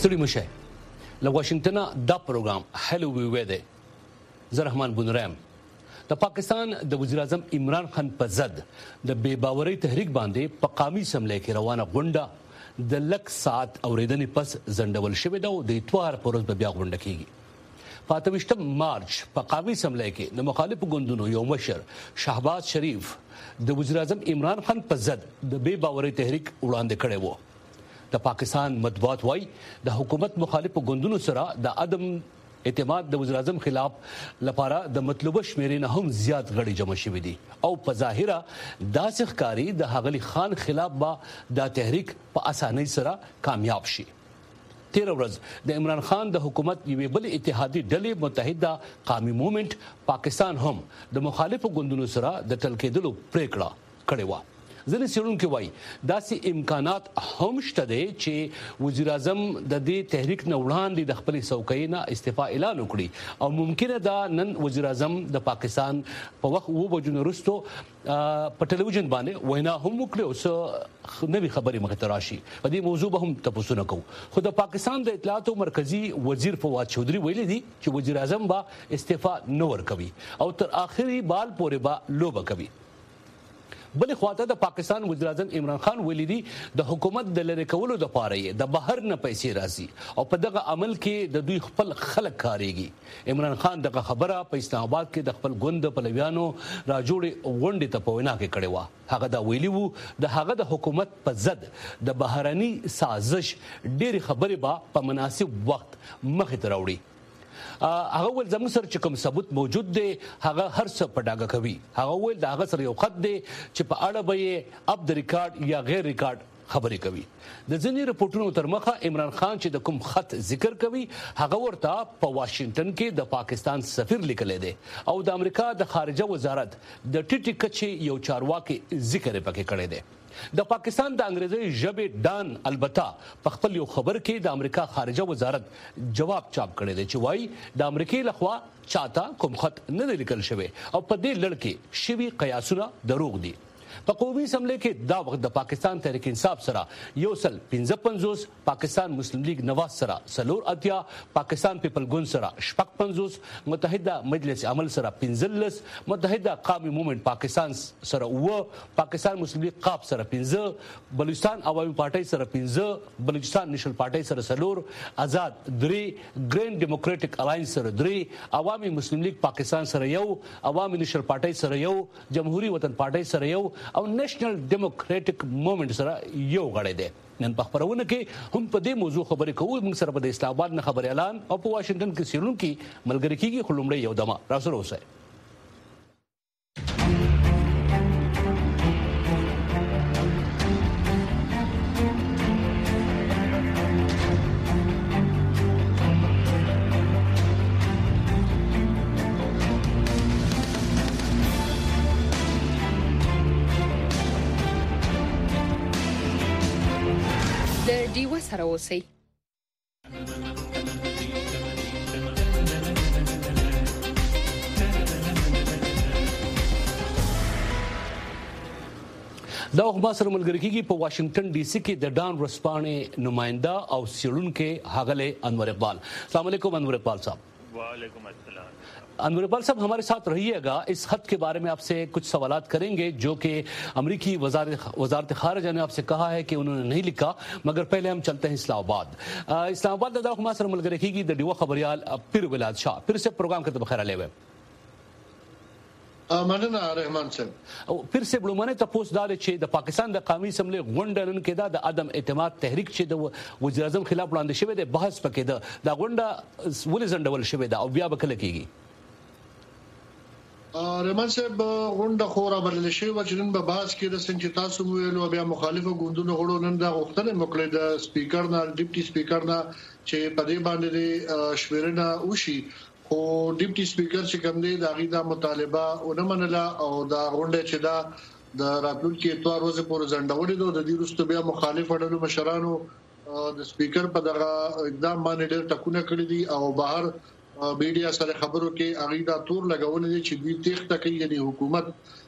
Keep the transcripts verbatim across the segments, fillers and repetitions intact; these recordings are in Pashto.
ستړي مشه له واشنگټن دا پروګرام هلو وی وی دی زه رحمان بنورم. د پاکستان د وزیر اعظم عمران خان په ضد د بې باورۍ تحریک باندې په قومي اسمبلی کې روانه غونډه د لک ساعت اورېدنې پس ځنډول شوې ده او د اتوار په ورځ به بیا غونډه کیږي. په اته ویشتم مارچ په قومي اسمبلی کې د مخالفو ګوندونو یو مشر شهباز شریف د وزیر اعظم عمران خان په ضد د بې باورۍ تحریک وړاندې کړی و. د پاکستان مطبوعات وايي د حکومت مخالفو ګوندونو سره د عدم اعتماد د وزیر اعظم خلاف لپاره د مطلوبه شمیرې نه هم زیات غړي جمع شوي دي او په ظاهره داسې ښکاري د ښاغلي خان خلاف به دا تحریک په اسانۍ سره کامیاب شي. تیر ورځ د عمران خان د حکومت یوې بلې اتحادي ډلې متحده قومي موومنټ پاکستان هم د مخالفو ګوندونو سره د ټل کېدلو پریکړه کړې وه. ځینې څېړونکي وایي داسې امکانات هم شته دی چې وزیر اعظم د دې تحریک نه وړاندې د خپلې څوکۍ نه استعفا اعلان وکړي او ممکنه ده نن وزیر اعظم د پاکستان په وخت اوه بجو نه وروسته په ټلویزیون باندې وینا هم وکړي او څه نوې خبرې مخې ته راشي. په دې موضوع به هم تپوسونه کوو. خو د پاکستان د اطلاعاتو مرکزي وزیر فواد چودھری ویلي دي چې وزیر اعظم به استعفا نه ورکوي او تر آخري بال پورې به لوبه کوي. بلې خواته د پاکستان وزیر اعظم عمران خان ویلي دي د حکومت د لرې کولو دپاره یې د بهر نه پیسې راځي او په دغه عمل کې د دوی خپل خلک کاریږي. عمران خان دغه خبره په اسلام آباد کې د خپل ګوند پلویانو راجوړې غونډې ته په وینا کې کړې وه. هغه دا ویلي وو د هغه د حکومت په ضد د بهرني سازش ډېرې خبرې به په مناسب وخت مخې ته راوړي. هغه ول زموږ سره چې کوم ثبوت موجود دی هغه هر څه په ډاګه کوي. هغه ول د هغه سره یو خط دی چې په اړه به یې اپ د ریکارډ یا غیر ریکارډ خبرې کوي. د ځینې رپورټونو تر مخه عمران خان چې د کوم خط ذکر کوي هغه ورته په واشنگټن کې د پاکستان سفیر لیکلی دی او د امریکا د خارجه وزارت د ټیټې کچې یو چارواکي ذکر پکې کړی دی. د پاکستان د انګریزي ژبې ډان البته په خپل یو خبر کې د امریکا خارجه وزارت جواب چاپ کړی دی چې وایي د امریکای لخوا چاته کوم خط نه دی لیکل شوی او په دې لړ کې شوي قیاسونه دروغ دي. په قومي اسمبلی کې دا وخت د پاکستان تحریک انصاف سره یو سل پنځه پنځوس، پاکستان مسلم لیگ نواز سره څلور اتیا، پاکستان پیپل ګوند سره شپږ پنځوس، متحده مجلس عمل سره پنځلس، متحده قومي موومنټ پاکستان سره اوه، پاکستان مسلم لیگ قاب سره پنځه، بلوچستان عوامي پارټۍ سره پنځه، بلوچستان نیشنل پارټۍ سره څلور، آزاد درې، ګرین ډیموکراټک الاینس سره درې، عوامي مسلم لیگ پاکستان سره یو، عوامي نیشنل پارټۍ سره یو، جمهوریت وطن پارټۍ سره یو او نېشنل ډیموکراټک موومنټ سره یو غړی دی. نن په خبرونه کې هم په دې موضوع خبرې کوو. موږ سره په اسلام آباد نه خبري اعلان او په واشنگټن کې څېړونکي ملګري کېږي. خو لومړی یو دمه راسره اوسئ. دیوه سره اوسئ. دا خبر سره ملګری کیږي په واشنگټن ډي سي کې د ډان ورسپانې نمائنده او څېړونکي ښاغلی انور اقبال. السلام علیکم انور اقبال صاحب. وعلیکم السلام. انور اقبال صاحب हमारे साथ रहिएगा. इस खत के बारे में आपसे कुछ सवालात करेंगे जो कि अमरीकी वजारत खारजा ने आपसे कहा है कि उन्होंने नहीं लिखा. मगर पहले हम चलते हैं इस्लामाबाद. इस्लामाबाद दादा हमारे सर मलगरे की द डिवा खबरियाल फिर विलाद शाह फिर से प्रोग्राम करते बखैर ले हुए مننه رحمان صاحب. او پیر سے بلومانه تاسو دا چې د پاکستان د قومي اسمبلی غونډه نن کې د عدم اعتماد تحریک چې د وزیر اعظم خلاف وړاندې شوی د بحث پکې ده دا غونډه ولې ځنډول شوی ده او بیا به کله کېږي؟ رحمان صاحب غونډه خورا بلل شوی و چې نن به بحث کې د څنګه چې تاسو ویلو بیا مخالفو ګوندونو غړو نن دا غوښتنه وکړه د سپیکر نه ډیپټي سپیکر نه چې په دې باندې شمیرنه وشي. خو ډیپټي سپیکر چې کوم دی دا غي دا مطالبه ونه منله او دا غونډه چې دا د راتلونکي اتوار ورځې پورې ځنډولې ده. د دې وروسته بیا مخالف اډلو مشرانو د سپیکر په دغه اقدام باندې ډېر ټکونه کړی دي او بهر میډیا سره خبرو کې هغه دا تور لګولې چې دوی تخته کوي یعنی حکومت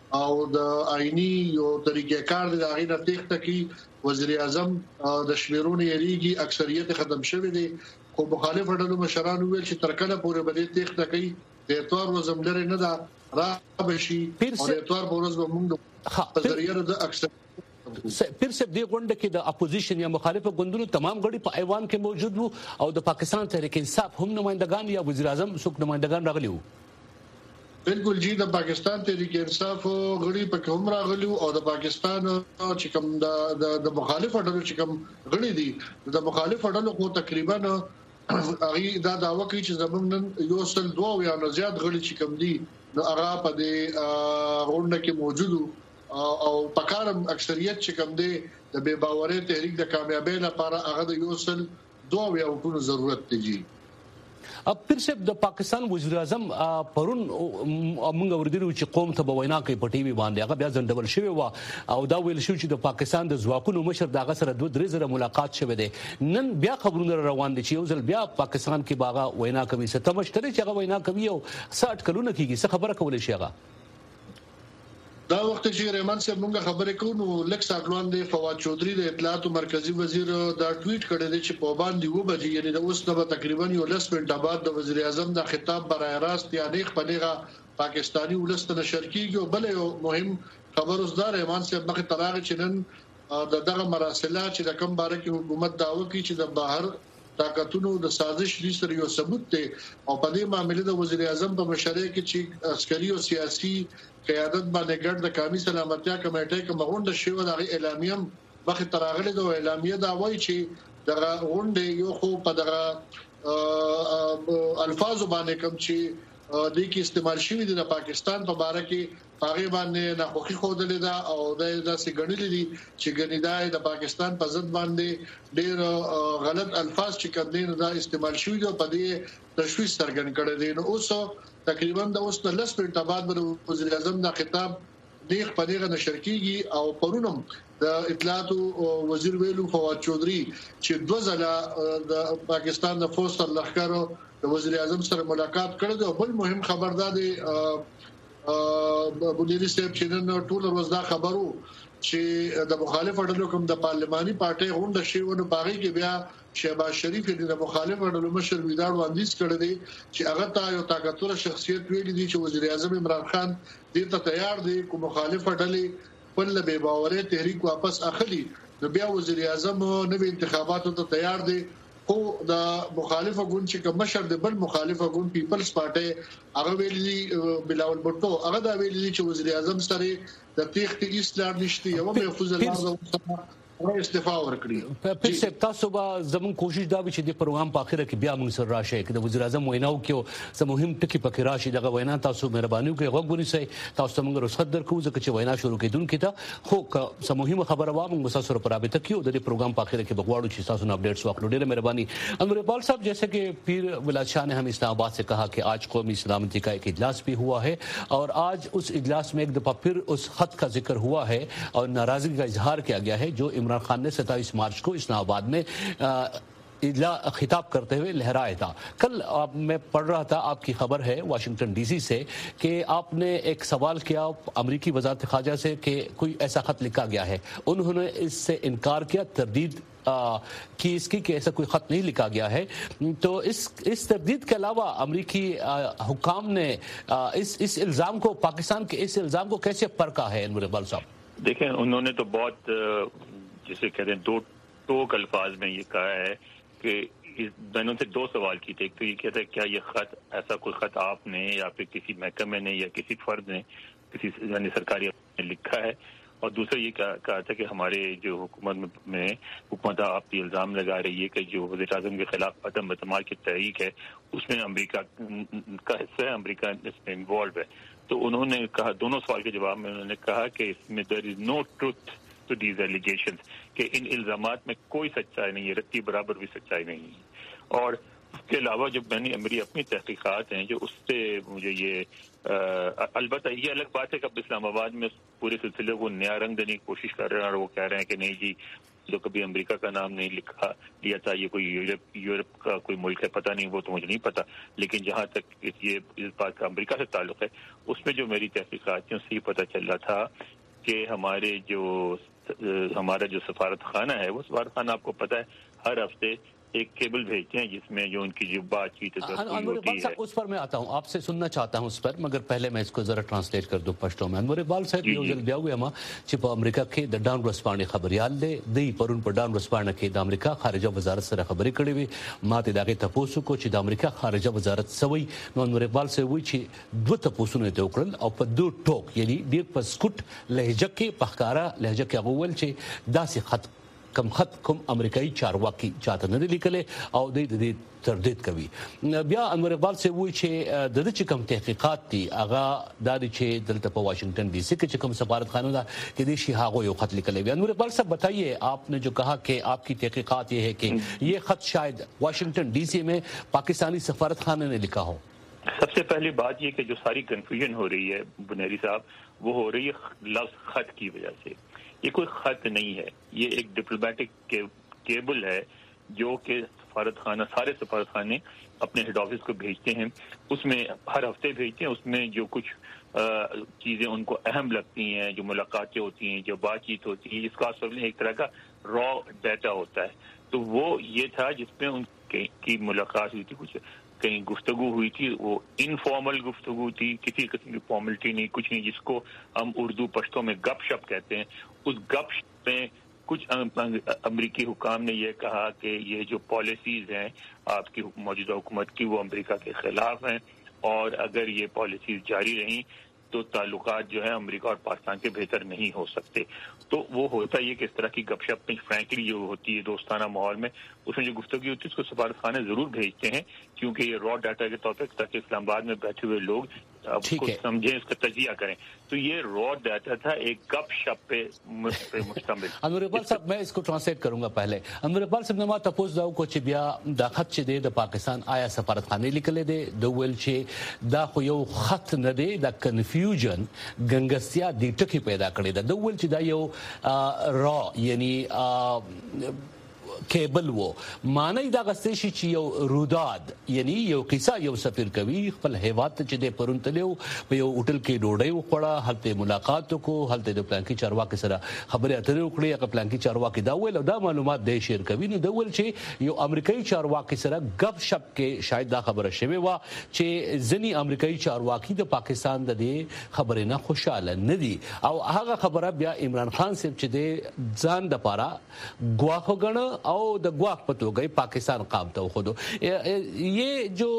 او د آئینی یو طریقې کار د هغه نه تخته کی وزیر اعظم د شمیرونې یریږي اکثریت ختم شوه دي خو مخالف ډلو مشران ویل چې تر کله پورې بلې تخته کوي د اتوار روزم لري نه دا را بشي او د اتوار بورز به موږ په ذریعہ د اکثر پیر صاحب دی غونډه کې د اپوزیشن یا مخالفه ګوندونو تمام غړي په ایوان کې موجود وو او د پاکستان تحریک انصاف هم نمائندگان یا وزیر اعظم څوک نمائندگان راغلي وو بالکل جی د پاکستان تحریک انصاف غړي په کوم راغلي او د پاکستان چې کوم د د مخالفه ډلو چې کوم غړي دي د مخالفه ډلو خو تقریبا هغه دا داوا کوي چې زمونږ نن یو سل دوه یا نه زیات غړي چې کوم دي نو هغه په دې غونډه کې موجود او پکارم اکثریت چې کوم دي د بے باورۍ تحریک د کامیابی لپاره هغه د یو سل دوه یا ټول ضرورت دی. اب پیر صاحب د پاکستان وزیر اعظم پرون موږ اوریدلو چې قوم ته بوینا کوي په ټي وي باندې هغه بیا ځندول شوی و او دا ویل شو چې د پاکستان د ځواکونو مشر دغه سره دوه درې زره ملاقات شوه دي نن بیا خبرونه روان دي چې یو ځل بیا پاکستان کې باغه وینا کوي سته مشتري چې هغه وینا کوي او سات کلونه کیږي څه خبره کولای شي هغه دا وخت چې رحمان صاحب موږ خبرې کوو نو لکه ساکلوان دی فواد چودري د اطلاعات مرکزی وزیر دا ټویټ کړی دی چې په باندې و بجې یعنی د اوس نه تقریبا یو لس منټه بعد د وزیر اعظم د خطاب برای راست یا نیخ پنیغه پاکستانی ولست نشر کیږي او بل یو مهم خبر اوس دا رحمان صاحب مخ تراغ چې نن د دغه مراسلات چې د کم باره کې حکومت داوا کوي چې د بهر طاقتونو د سازش لري سره یو ثبوت دی او په دې معاملې د وزیر اعظم په مشرۍ کې چې عسکري او سیاسي قیادت باندې ګډ د قومي سلامتیا کمیټې کې مغونډه شوه د اعلامیم وخت تراغله د اعلامیه دا وایي چې د غونډې یو خو په دغه الفاظ باندې کوم چې د کې استعمال شوی دی د پاکستان په اړه کې هغه باندې نه خوخي خودلې دا او د داسې غړلې دي چې ګنیدای د پاکستان په ضد باندې ډېر غلط الفاظ چې کوم دي دا استعمال شوی دی په دې تشویش څرګند کړی دی نو اوس تقریبا د اوس د لس منټه بعد د وزیر اعظم د خطاب دیغ په دیغه نشر کیږي او پرونم د اطلاعات وزیر ویلو فواد چودري چې دوه ځله د پاکستان د فوج سره لخرو د وزیر اعظم سره ملاقات کړې ده. بل مهم خبردار دی بونیری صاحب چې نن ټول ورځ دا خبرو چې د مخالف ډلو کوم د پارلماني پارټي غونډه شي ونه باغی کې بیا شهباز شریف د مخالف ډلو مشر ویدار وړاندیز کړی دی چې هغه ته یو طاقتور شخصیت ویلي دی چې وزیر اعظم عمران خان دې ته تیار دی کوم مخالف ډلې خپل بے باورۍ تحریک واپس اخلي نو بیا وزیر اعظم نوې انتخاباتو ته تیار دی خو د مخالفه ګوند چې کوم مشر د بل مخالفه ګوند پیپلز پارټي هغه ویلي بلاول بټو هغه دا ویلي چې وزیر اعظم سره د تختی اسلام نشته یو محفوظ الله استعفا ورکړي. په څه تاسو به زمون کوشش دا وي چې د پروګرام په اخر کې بیا موږ سره راشي چې د وزیر اعظم ویناو کې سم مهم ټکی پکې راشي دغه وینا تاسو مهرباني وکړئ غوږ ونیسئ تاسو موږ رخصت درکو ځکه چې وینا شروع کیدونکې ته خو سم مهمه خبره و موږ تاسو سره پرابطه کیو د پروګرام په اخر کې بغواړو چې تاسو نو اپډیټس واخلو. ډیره مهرباني انور اقبال صاحب जैसे कि पीर विलास शाह ने हम इस्लामाबाद से कहा कि आज कौमी सलामती का एक इजलास भी हुआ है और आज उस इजलास में एक दफा फिर उस खत का जिक्र हुआ है और नाराजगी का इजहार किया गया है जो इमरान खान ने सत्ताईस मार्च को इस्लामाबाद में खिताब करते हुए लहराया था. कल आप, मैं पढ़ रहा था आपकी खबर है वाशिंगटन डीसी से कि आपने एक सवाल किया अमरीकी वजारत खारजा से कि कोई ऐसा खत लिखा गया है उन्होंने इससे इनकार किया तरदीद कि इसकी कि ऐसा कोई खत नहीं लिखा गया है. तो इस इस तरदीद के अलावा अमरीकी हुकाम ने इस इस इल्ज़ाम को पाकिस्तान के इस इल्ज़ाम को कैसे परखा है अनवर इकबाल साहब? देखें उन्होंने तो बहुत जिसे कहते हैं दो टोक अल्फाज में ये कहा है कि मैंने उनसे दो सवाल किए थे. एक तो ये कहता है क्या ये खत ऐसा कोई खत आपने या फिर किसी महकमे ने या किसी फर्द ने किसी यानी सरकारी ने लिखा है और दूसरा ये कहा, कहा था कि हमारे जो हुकूमत में हुकूमत आप ये इल्ज़ाम लगा रही है कि जो वज़ीर आज़म के खिलाफ अदम एतमाद की तहरीक है उसमें अमेरिका का हिस्सा है अमेरिका इसमें इन्वॉल्व है. तो उन्होंने कहा दोनों सवाल के जवाब में उन्होंने कहा कि इसमें there is no truth to these allegations कि इन इल्ज़ामात में कोई सच्चाई नहीं है रत्ती बराबर भी सच्चाई नहीं है. और उसके अलावा जो मैंने मेरी अपनी तहकीकात हैं जो उससे मुझे ये अलबत्ता ये अलग बात है कि अब इस्लामाबाद में पूरे सिलसिले को नया रंग देने की कोशिश कर रहे हैं और वो कह रहे हैं कि नहीं जी تو کبھی امریکہ کا نام نہیں لکھا لیا تھا. یہ کوئی یورپ یورپ کا کوئی ملک ہے پتہ نہیں, وہ تو مجھے نہیں پتا, لیکن جہاں تک یہ اس بات کا امریکہ سے تعلق ہے اس میں جو میری تحقیقات تھیں اس سے یہ پتہ چل رہا تھا کہ ہمارے جو ہمارا جو سفارت خانہ ہے, وہ سفارت خانہ آپ کو پتہ ہے ہر ہفتے ایک کیبل بھیجتے ہیں جس میں جو ان کی جو بات چیت انور اقبال صاحب اس پر میں آتا ہوں, آپ سے سننا چاہتا ہوں اس پر, مگر پہلے میں اس کو ذرا ٹرانسلیٹ کر دوں پشتو میں. انور اقبال صاحب یو ځل بیا وایم چې په امریکا کې د ډان ورځپاڼې خبريال دی, دی پرون په ډان ورځپاڼه کې د امریکا خارجه وزارت سره خبرې کړې وي. ما ته دغه تاسو کو چې د امریکا خارجه وزارت سوي نو انور اقبال صاحب وی چې دوه تاسو ته وکړل او په دوه ټوک یعنی ډیر په سکوت لهجه کې په ښکارا لهجه کې غوول چې داسې خط کم خط کوم امریکایي چارواکي چاته نه لیکلې او د دې تردید کوي. بیا انور اقبال سے وی چې د دې کوم تحقیقات دي هغه د دې چې دلته په واشنگٹن ڈی سی کې کوم سفارت خانه ده کې دې شي هغه یو خط لیکلې. انور اقبال صاحب بتائیے, آپ نے جو کہا کہ آپ کی تحقیقات یہ ہے کہ یہ خط شاید واشنگٹن ڈی سی میں پاکستانی سفارت خانے نے لکھا ہو. سب سے پہلی بات یہ کہ جو ساری کنفیوژن ہو رہی ہے بنیری صاحب, وہ ہو رہی ہے لفظ خط کی وجہ سے. یہ کوئی خط نہیں ہے, یہ ایک ڈپلومیٹک کیبل ہے جو کہ سفارت خانہ سارے سفارت خانے اپنے ہیڈ آفس کو بھیجتے ہیں. اس میں ہر ہفتے بھیجتے ہیں, اس میں جو کچھ چیزیں ان کو اہم لگتی ہیں, جو ملاقاتیں ہوتی ہیں, جو بات چیت ہوتی ہے, اس کا اصل میں ایک طرح کا را ڈیٹا ہوتا ہے. تو وہ یہ تھا جس میں ان کی ملاقات ہوئی تھی, کچھ کہیں گفتگو ہوئی تھی, وہ انفارمل گفتگو تھی, کسی قسم کی فارملٹی نہیں, کچھ نہیں, جس کو ہم اردو پشتوں میں گپ شپ کہتے ہیں. اس گپ شپ میں کچھ امریکی حکام نے یہ کہا کہ یہ جو پالیسیز ہیں آپ کی موجودہ حکومت کی وہ امریکہ کے خلاف ہیں, اور اگر یہ پالیسیز جاری رہیں تو تعلقات جو ہے امریکہ اور پاکستان کے بہتر نہیں ہو سکتے. تو وہ ہوتا یہ کہ اس طرح کی گپ شپ میں فرینکلی جو ہوتی ہے دوستانہ ماحول میں, اس میں جو گفتگو ہوتی ہے اس کو سفارت خانے ضرور بھیجتے ہیں, کیونکہ یہ را ڈاٹا کے طور پہ تاکہ اسلام آباد میں بیٹھے ہوئے لوگ اب کو سمجھیں, اس کا تجزیہ کریں. تو یہ را ڈاٹا تھا ایک گپ شپ پہ مشتمل. انور اقبال صاحب میں اس کو ٹرانسلیٹ کروں گا پہلے. انور اقبال صاحب نما تپوس داو کو چې بیا دا خط چې دی د پاکستان آیا سفارت خانه لیکل دی د ویل چې دا خو یو خط نه دی, دا کنفیوژن ګنګستیا د ټکی پیدا کړی دا د ویل چې دا یو را یعنی کیبل وو معنی دا غستې شي چې یو روداد یعنی یو قصه یو سفیر کوي خپل هیواد ته چې د پرون تلو په یو هوټل کې ډوډۍ وخوړه, هلته ملاقات وکړو, هلته د پلانکی چارواکي سره خبرې اترې وکړې, هغه پلانکی چارواکي دا ویل او دا معلومات د شیر کوي. نو دا ویل چې یو امریکایي چارواکي سره غب شپ کې شاید دا خبره شوه وا چې ځنی امریکایي چارواکي د پاکستان د دې خبرې نه خوشاله نه دي, او هغه خبره بیا عمران خان صاحب چې د ځان د پاره ګواخ غنه او د گواہ پتو گئی پاکستان قام تو خود. یہ جو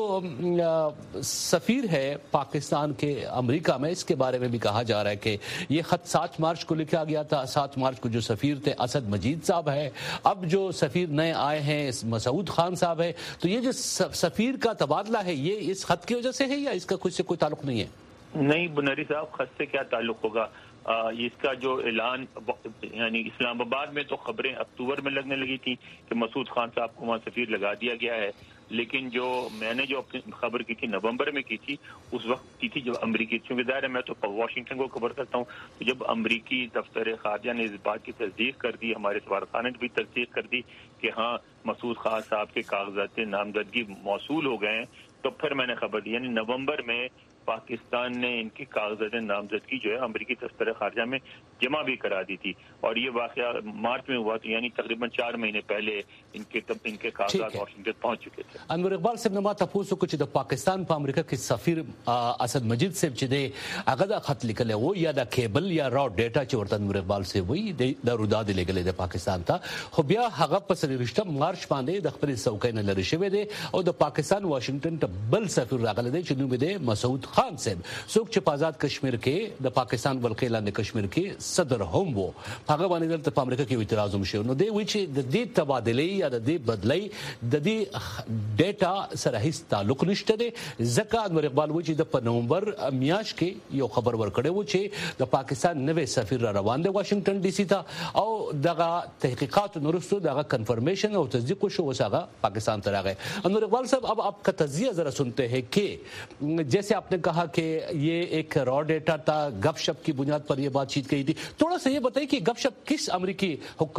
سفیر ہے پاکستان کے امریکہ میں, اس کے بارے میں بھی کہا جا رہا ہے کہ یہ خط سات مارچ کو لکھا گیا تھا. سات مارچ کو جو سفیر تھے اسد مجید صاحب ہے, اب جو سفیر نئے آئے ہیں مسعود خان صاحب ہے. تو یہ جو سفیر کا تبادلہ ہے یہ اس خط کی وجہ سے ہے یا اس کا کچھ سے کوئی تعلق نہیں ہے؟ نہیں بنری صاحب, خط سے کیا تعلق ہوگا. اس کا جو اعلان یعنی اسلام آباد میں تو خبریں اکتوبر میں لگنے لگی تھی کہ مسعود خان صاحب کو وہاں سفیر لگا دیا گیا ہے, لیکن جو میں نے جو اپنی خبر کی تھی نومبر میں کی تھی اس وقت کی تھی جب امریکی, چونکہ ظاہر ہے میں تو واشنگٹن کو خبر کرتا ہوں, تو جب امریکی دفتر خارجہ نے اس بات کی تصدیق کر دی, ہمارے سفارت خانے نے بھی تصدیق کر دی کہ ہاں مسعود خان صاحب کے کاغذات نامزدگی موصول ہو گئے ہیں, تو پھر میں نے خبر دی. یعنی نومبر میں پاکستان نے ان کی کاغذات نامزدگی جو ہے امریکی دفتر خارجہ میں جمع بھی کرا دی تھی, اور یہ واقعہ مارچ میں ہوا تھا, یعنی تقریباً چار مہینے پہلے ان کے ان کے کاغذات واشنگٹن پہنچ چکے تھے. انور اقبال صاحب نے ما تاسو کو چې د پاکستان په امریکا کې سفیر اسد مجید صاحب چې دی هغه د خط لیکلی وو یا د کیبل یا را ډیټا چې ورته انور اقبال صاحب وی د روداد لیکلی د پاکستان ته, خو بیا هغه په سلیریشته مارچ باندې د خپل څوکۍ نه لری شوی دی او د پاکستان واشنگټن ته بل سفیر راغلی دی چې نوم یې مسعود خان صاحب, څوک چې په آزاد کشمیر کې د پاکستان ولکې لاندې کشمیر کې صدر هم وو, هغه باندې دلته په امریکا کې اعتراض هم شو. نو دی وی چې د دې تبادلې یا د دې بدلې د دې ډیټا سره هیڅ تعلق نشته دی, ځکه انور اقبال وی چې د په نومبر میاشت کې یو خبر ورکړی و چې د پاکستان نوې سفیر را روان دی واشنگټن ڈی سی ته, او دغه تحقیقات نورستو دغه کنفرمیشن او تصدیق شو وساغه پاکستان ته راغی. انور اقبال صاحب اب آپ کا تجزیہ ذرا سنتے ہیں کہ جیسے آپ نے کہا کہ یہ ایک را ڈیٹا تھا, گپ شپ کی بنیاد پر یہ بات چیت کہی تھی. تھوڑا سا یہ بتائیے کہ گپ شپ کس امریکی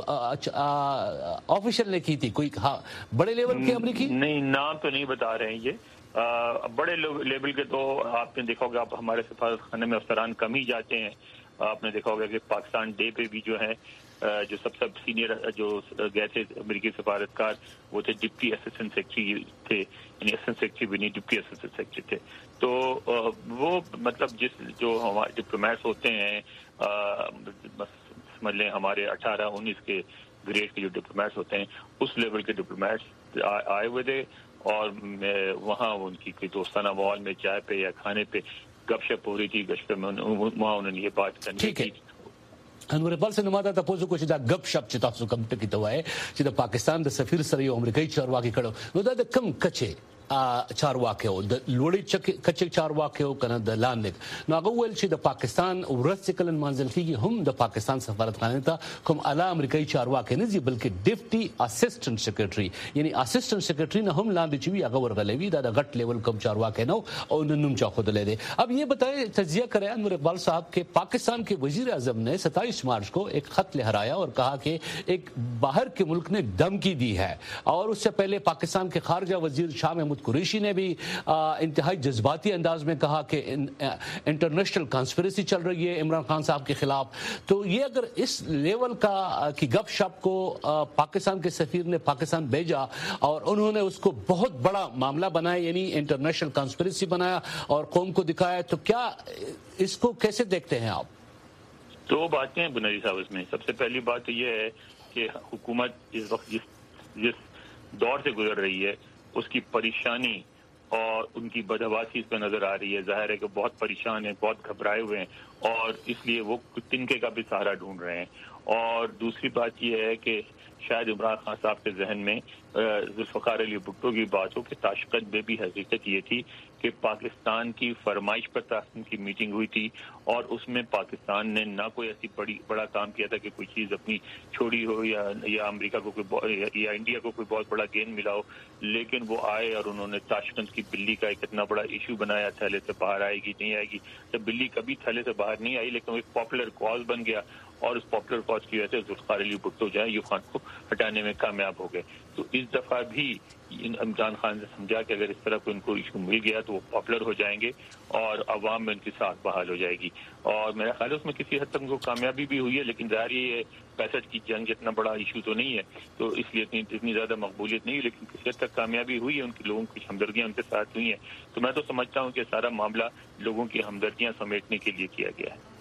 آفیشل نے کی تھی؟ کوئی بڑے لیول کے امریکی؟ نہیں, نام تو نہیں بتا رہے ہیں. یہ بڑے لیول کے تو آپ نے دیکھا ہوگا, آپ ہمارے سفارت خانے میں افسران کم ہی جاتے ہیں. آپ نے دیکھا ہوگا کہ پاکستان ڈے پہ بھی جو ہے جو سب سب سینئر جو گئے تھے امریکی سفارتکار وہ تھے ڈپٹی اسسٹنٹ سیکرٹری تھے, یعنی اسسٹنٹ سیکرٹری بھی نہیں, ڈپٹی اسسٹنٹ سیکرٹری تھے. تو وہ مطلب جس جو ہمارے ڈپلومیٹس ہوتے ہیں, سمجھ لیں ہمارے اٹھارہ انیس کے گریڈ کے جو ڈپلومیٹس ہوتے ہیں, اس لیول کے ڈپلومیٹس آئے ہوئے تھے, اور وہاں ان کی کوئی دوستانہ ماحول میں چائے پہ یا کھانے پہ گپ شپ ہو رہی تھی. گپ میں وہاں انہوں نے یہ بات کرنی تھی. انور اقبال سے نمادا تاسو کو چې دا غب شپ چې تاسو کوم ټکی ته وایي چې د پاکستان د سفیر سره یو امریکایي چارواکي کړو, نو دا د کم کچه چارواکي او د لوړی کچه چارواکي او کنه د لاندې, نو هغه ویل چې د پاکستان ورځ کلن منځل کیږي هم د پاکستان سفارتخانه ته کوم اعلی امریکایي چارواکي نه دي, بلکې ډیپټي اسسټنټ سیکریټري یعنی اسسټنټ سیکریټري نه هم لاندې چې وی هغه ورغلوي دا د غټ لیول کوم چارواکي نه او نوم چا خود لیدي. اب یہ بتائیں, تجزیہ کریں انور اقبال صاحب کہ پاکستان کے وزیر اعظم نے ستائیس مارچ کو ایک خط لہرایا اور کہا کہ ایک باہر کے ملک نے دھمکی دی ہے, اور اس سے پہلے پاکستان کے خارجہ وزیر شاہ محمود قریشی نے بھی انتہائی جذباتی انداز میں کہا کہ انٹرنیشنل کانسپریسی چل رہی ہے عمران خان صاحب کے خلاف. تو یہ اگر اس لیول کا کی گپ شپ کو پاکستان کے سفیر نے پاکستان بھیجا اور انہوں نے اس کو بہت بڑا معاملہ بنایا, یعنی انٹرنیشنل کانسپریسی بنایا اور قوم کو دکھایا, تو کیا اس کو کیسے دیکھتے ہیں آپ؟ دو باتیں ہیں بنیادی صاحب اس میں. سب سے پہلی بات یہ ہے کہ حکومت اس وقت جس جس دور سے گزر رہی ہے اس کی پریشانی اور ان کی بدحواسی اس پہ نظر آ رہی ہے. ظاہر ہے کہ بہت پریشان ہیں, بہت گھبرائے ہوئے ہیں, اور اس لیے وہ تنکے کا بھی سہارا ڈھونڈ رہے ہیں. اور دوسری بات یہ ہے کہ شاید عمران خان صاحب کے ذہن میں ذوالفقار علی بھٹو کی بات ہو کہ تاشقند میں بھی حقیقت یہ تھی کہ پاکستان کی فرمائش پر تاشقند کی میٹنگ ہوئی تھی, اور اس میں پاکستان نے نہ کوئی ایسی بڑی بڑا کام کیا تھا کہ کوئی چیز اپنی چھوڑی ہو یا یا امریکہ کو کوئی یا انڈیا کو کوئی بہت بڑا گین ملا ہو, لیکن وہ آئے اور انہوں نے تاشقند کی بلی کا ایک اتنا بڑا ایشو بنایا, تھیلے سے باہر آئے گی نہیں آئے گی. جب بلی کبھی تھیلے سے باہر نہیں آئی, لیکن وہ ایک پاپولر کاز بن گیا, اور اس پاپولر کاز کی وجہ سے ذوالفقار علی بھٹو جو ہے ایوب خان کو ہٹانے میں کامیاب ہو گئے. تو اس دفعہ بھی عمران خان نے سمجھا کہ اگر اس طرح کو ان کو ایشو مل گیا تو وہ پاپولر ہو جائیں گے اور عوام میں ان کی ساتھ بحال ہو جائے گی. اور میرا خیال ہے اس میں کسی حد تک ان کو کامیابی بھی ہوئی ہے, لیکن ظاہر یہ پیسٹ کی جنگ جتنا بڑا ایشو تو نہیں ہے, تو اس لیے اتنی اتنی زیادہ مقبولیت نہیں ہے, لیکن کسی حد تک کامیابی ہوئی ہے, ان کے لوگوں کی ہمدردیاں ان کے ساتھ ہوئی ہیں. تو میں تو سمجھتا ہوں کہ سارا معاملہ لوگوں کی ہمدردیاں سمیٹنے کے لیے کیا گیا ہے.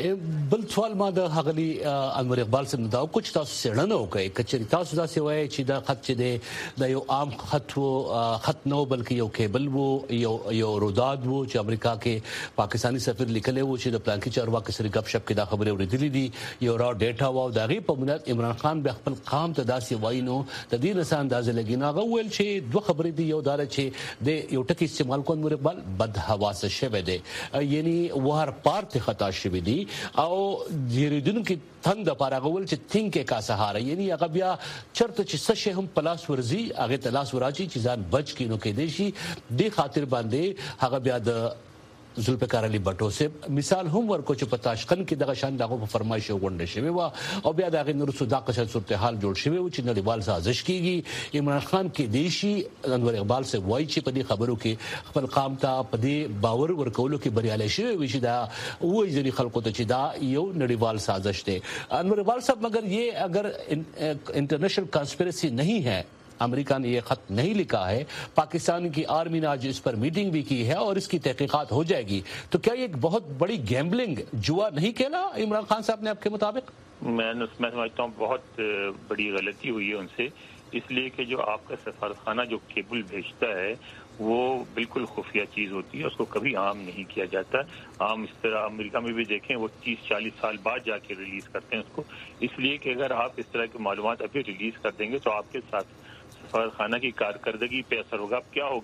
بل سوال ما د هغلی انور اقبال سم دا کچھ تاسو سړنه وکړي کچري تاسو دا سی وای چې دا خط چې دی د یو عام خط وو خط نو بلکې یو کیبل وو یو یو روداد وو چې امریکا کې پاکستانی سفیر لیکلی وو چې د پلانکی چارواکي سره غپ شپ کې دا خبره ورېدلې دي یو را ډیټا وو دا غي په بنیاد عمران خان به خپل قام ته داسې وای نو د دې نسان اندازه لګی نو هغه ویل چې دوه خبرې دي, یو دا چې د یو ټکی استعمال کوم انور اقبال بد حواس شوه دی, یعنی وهر پارت خطا شوه دی او جریدون کی تند پاره غول چې تینکه کا سهاره, یعنی هغه بیا چرته چې څه شی هم پلاس ورزي هغه تلاس وراچی چې ځان بچ کینو کې دی شي د خاطر باندې هغه بیا د ذوالفقار علی بھٹو سے مثال هم ورکو چې په تاشقند کې دغه شان دغه په فرمایش غونډه شوی و, او بیا دغه نور صدا قصه صورتحال جوړ شوی و چې نړیوال سازش کیږي. عمران خان کې دیشي انور اقبال سے وای چې په دې خبرو کې خپل قام ته په دې باور ورکولو کې بریالي شوی وي چې دا وایي ځنی خلکو ته چې دا یو نړیوال سازش دی. انور اقبال صاحب مگر یہ اگر انٹرنیشنل کانسپریسی نہیں ہے, امریکہ نے یہ خط نہیں لکھا ہے, پاکستان کی آرمی نے آج اس پر میٹنگ بھی کی ہے اور اس کی تحقیقات ہو جائے گی, تو کیا یہ ایک بہت بڑی گیمبلنگ جوا نہیں کھیلا عمران خان صاحب نے آپ کے مطابق؟ میں میں سمجھتا ہوں بہت بڑی غلطی ہوئی ہے ان سے, اس لیے کہ جو آپ کا سفارتخانہ جو کیبل بھیجتا ہے وہ بالکل خفیہ چیز ہوتی ہے, اس کو کبھی عام نہیں کیا جاتا. عام اس طرح امریکہ میں بھی دیکھیں وہ تیس چالیس سال بعد جا کے ریلیز کرتے ہیں اس کو, اس لیے کہ اگر آپ اس طرح کی معلومات ابھی ریلیز کر دیں گے تو آپ کے ساتھ سفارت خانہ کی کارکردگی پہ اثر ہوگا. اب کیا ہوگا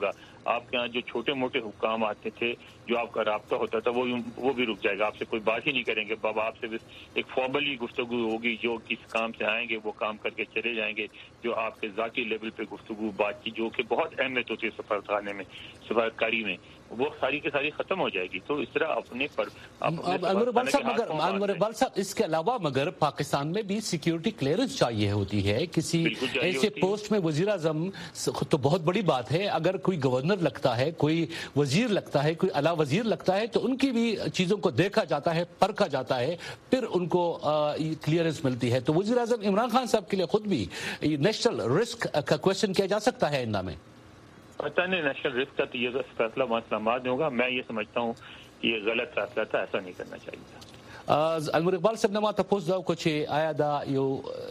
आपके यहाँ जो छोटे मोटे हुक्काम आते थे, जो आपका राब्ता होता था, वो वो भी रुक जाएगा। आपसे कोई बात ही नहीं करेंगे। बाबा आपसे एक फॉर्मली गुफ्तगू होगी, जो किस काम से आएंगे वो काम करके चले जाएंगे। जो आपके जाती लेवल पे गुफ्तगू बातचीत जो कि बहुत अहमियत होती है सफारतखाने में, सफारतकारी में, वो सारी की सारी खत्म हो जाएगी। तो इस तरह अपने पर अनवर इकबाल साहब मगर अनवर इकबाल साहब इसके अलावा मगर पाकिस्तान में भी सिक्योरिटी क्लियरेंस चाहिए होती है किसी ऐसे पोस्ट में। वजीर आजम तो बहुत बड़ी बात है, अगर कोई गवर्नर लगता है, कोई वजीर लगता है, कोई आला वजीर लगता है, तो उनकी भी चीजों को देखा जाता है, परखा जाता है, फिर उनको क्लियरेंस मिलती है। तो वजीर आजम इमरान खान साहब के लिए खुद भी नेशनल रिस्क का क्वेश्चन किया जा सकता है इनमें में? पता नहीं नेशनल रिस्क का तो ये फैसला इस्लामाबाद में होगा। मैं ये समझता हूँ कि ये गलत फैसला था, ऐसा नहीं करना चाहिए। अनवर इकबाल साहब ने मां तपोस दाव को चे आया दा यो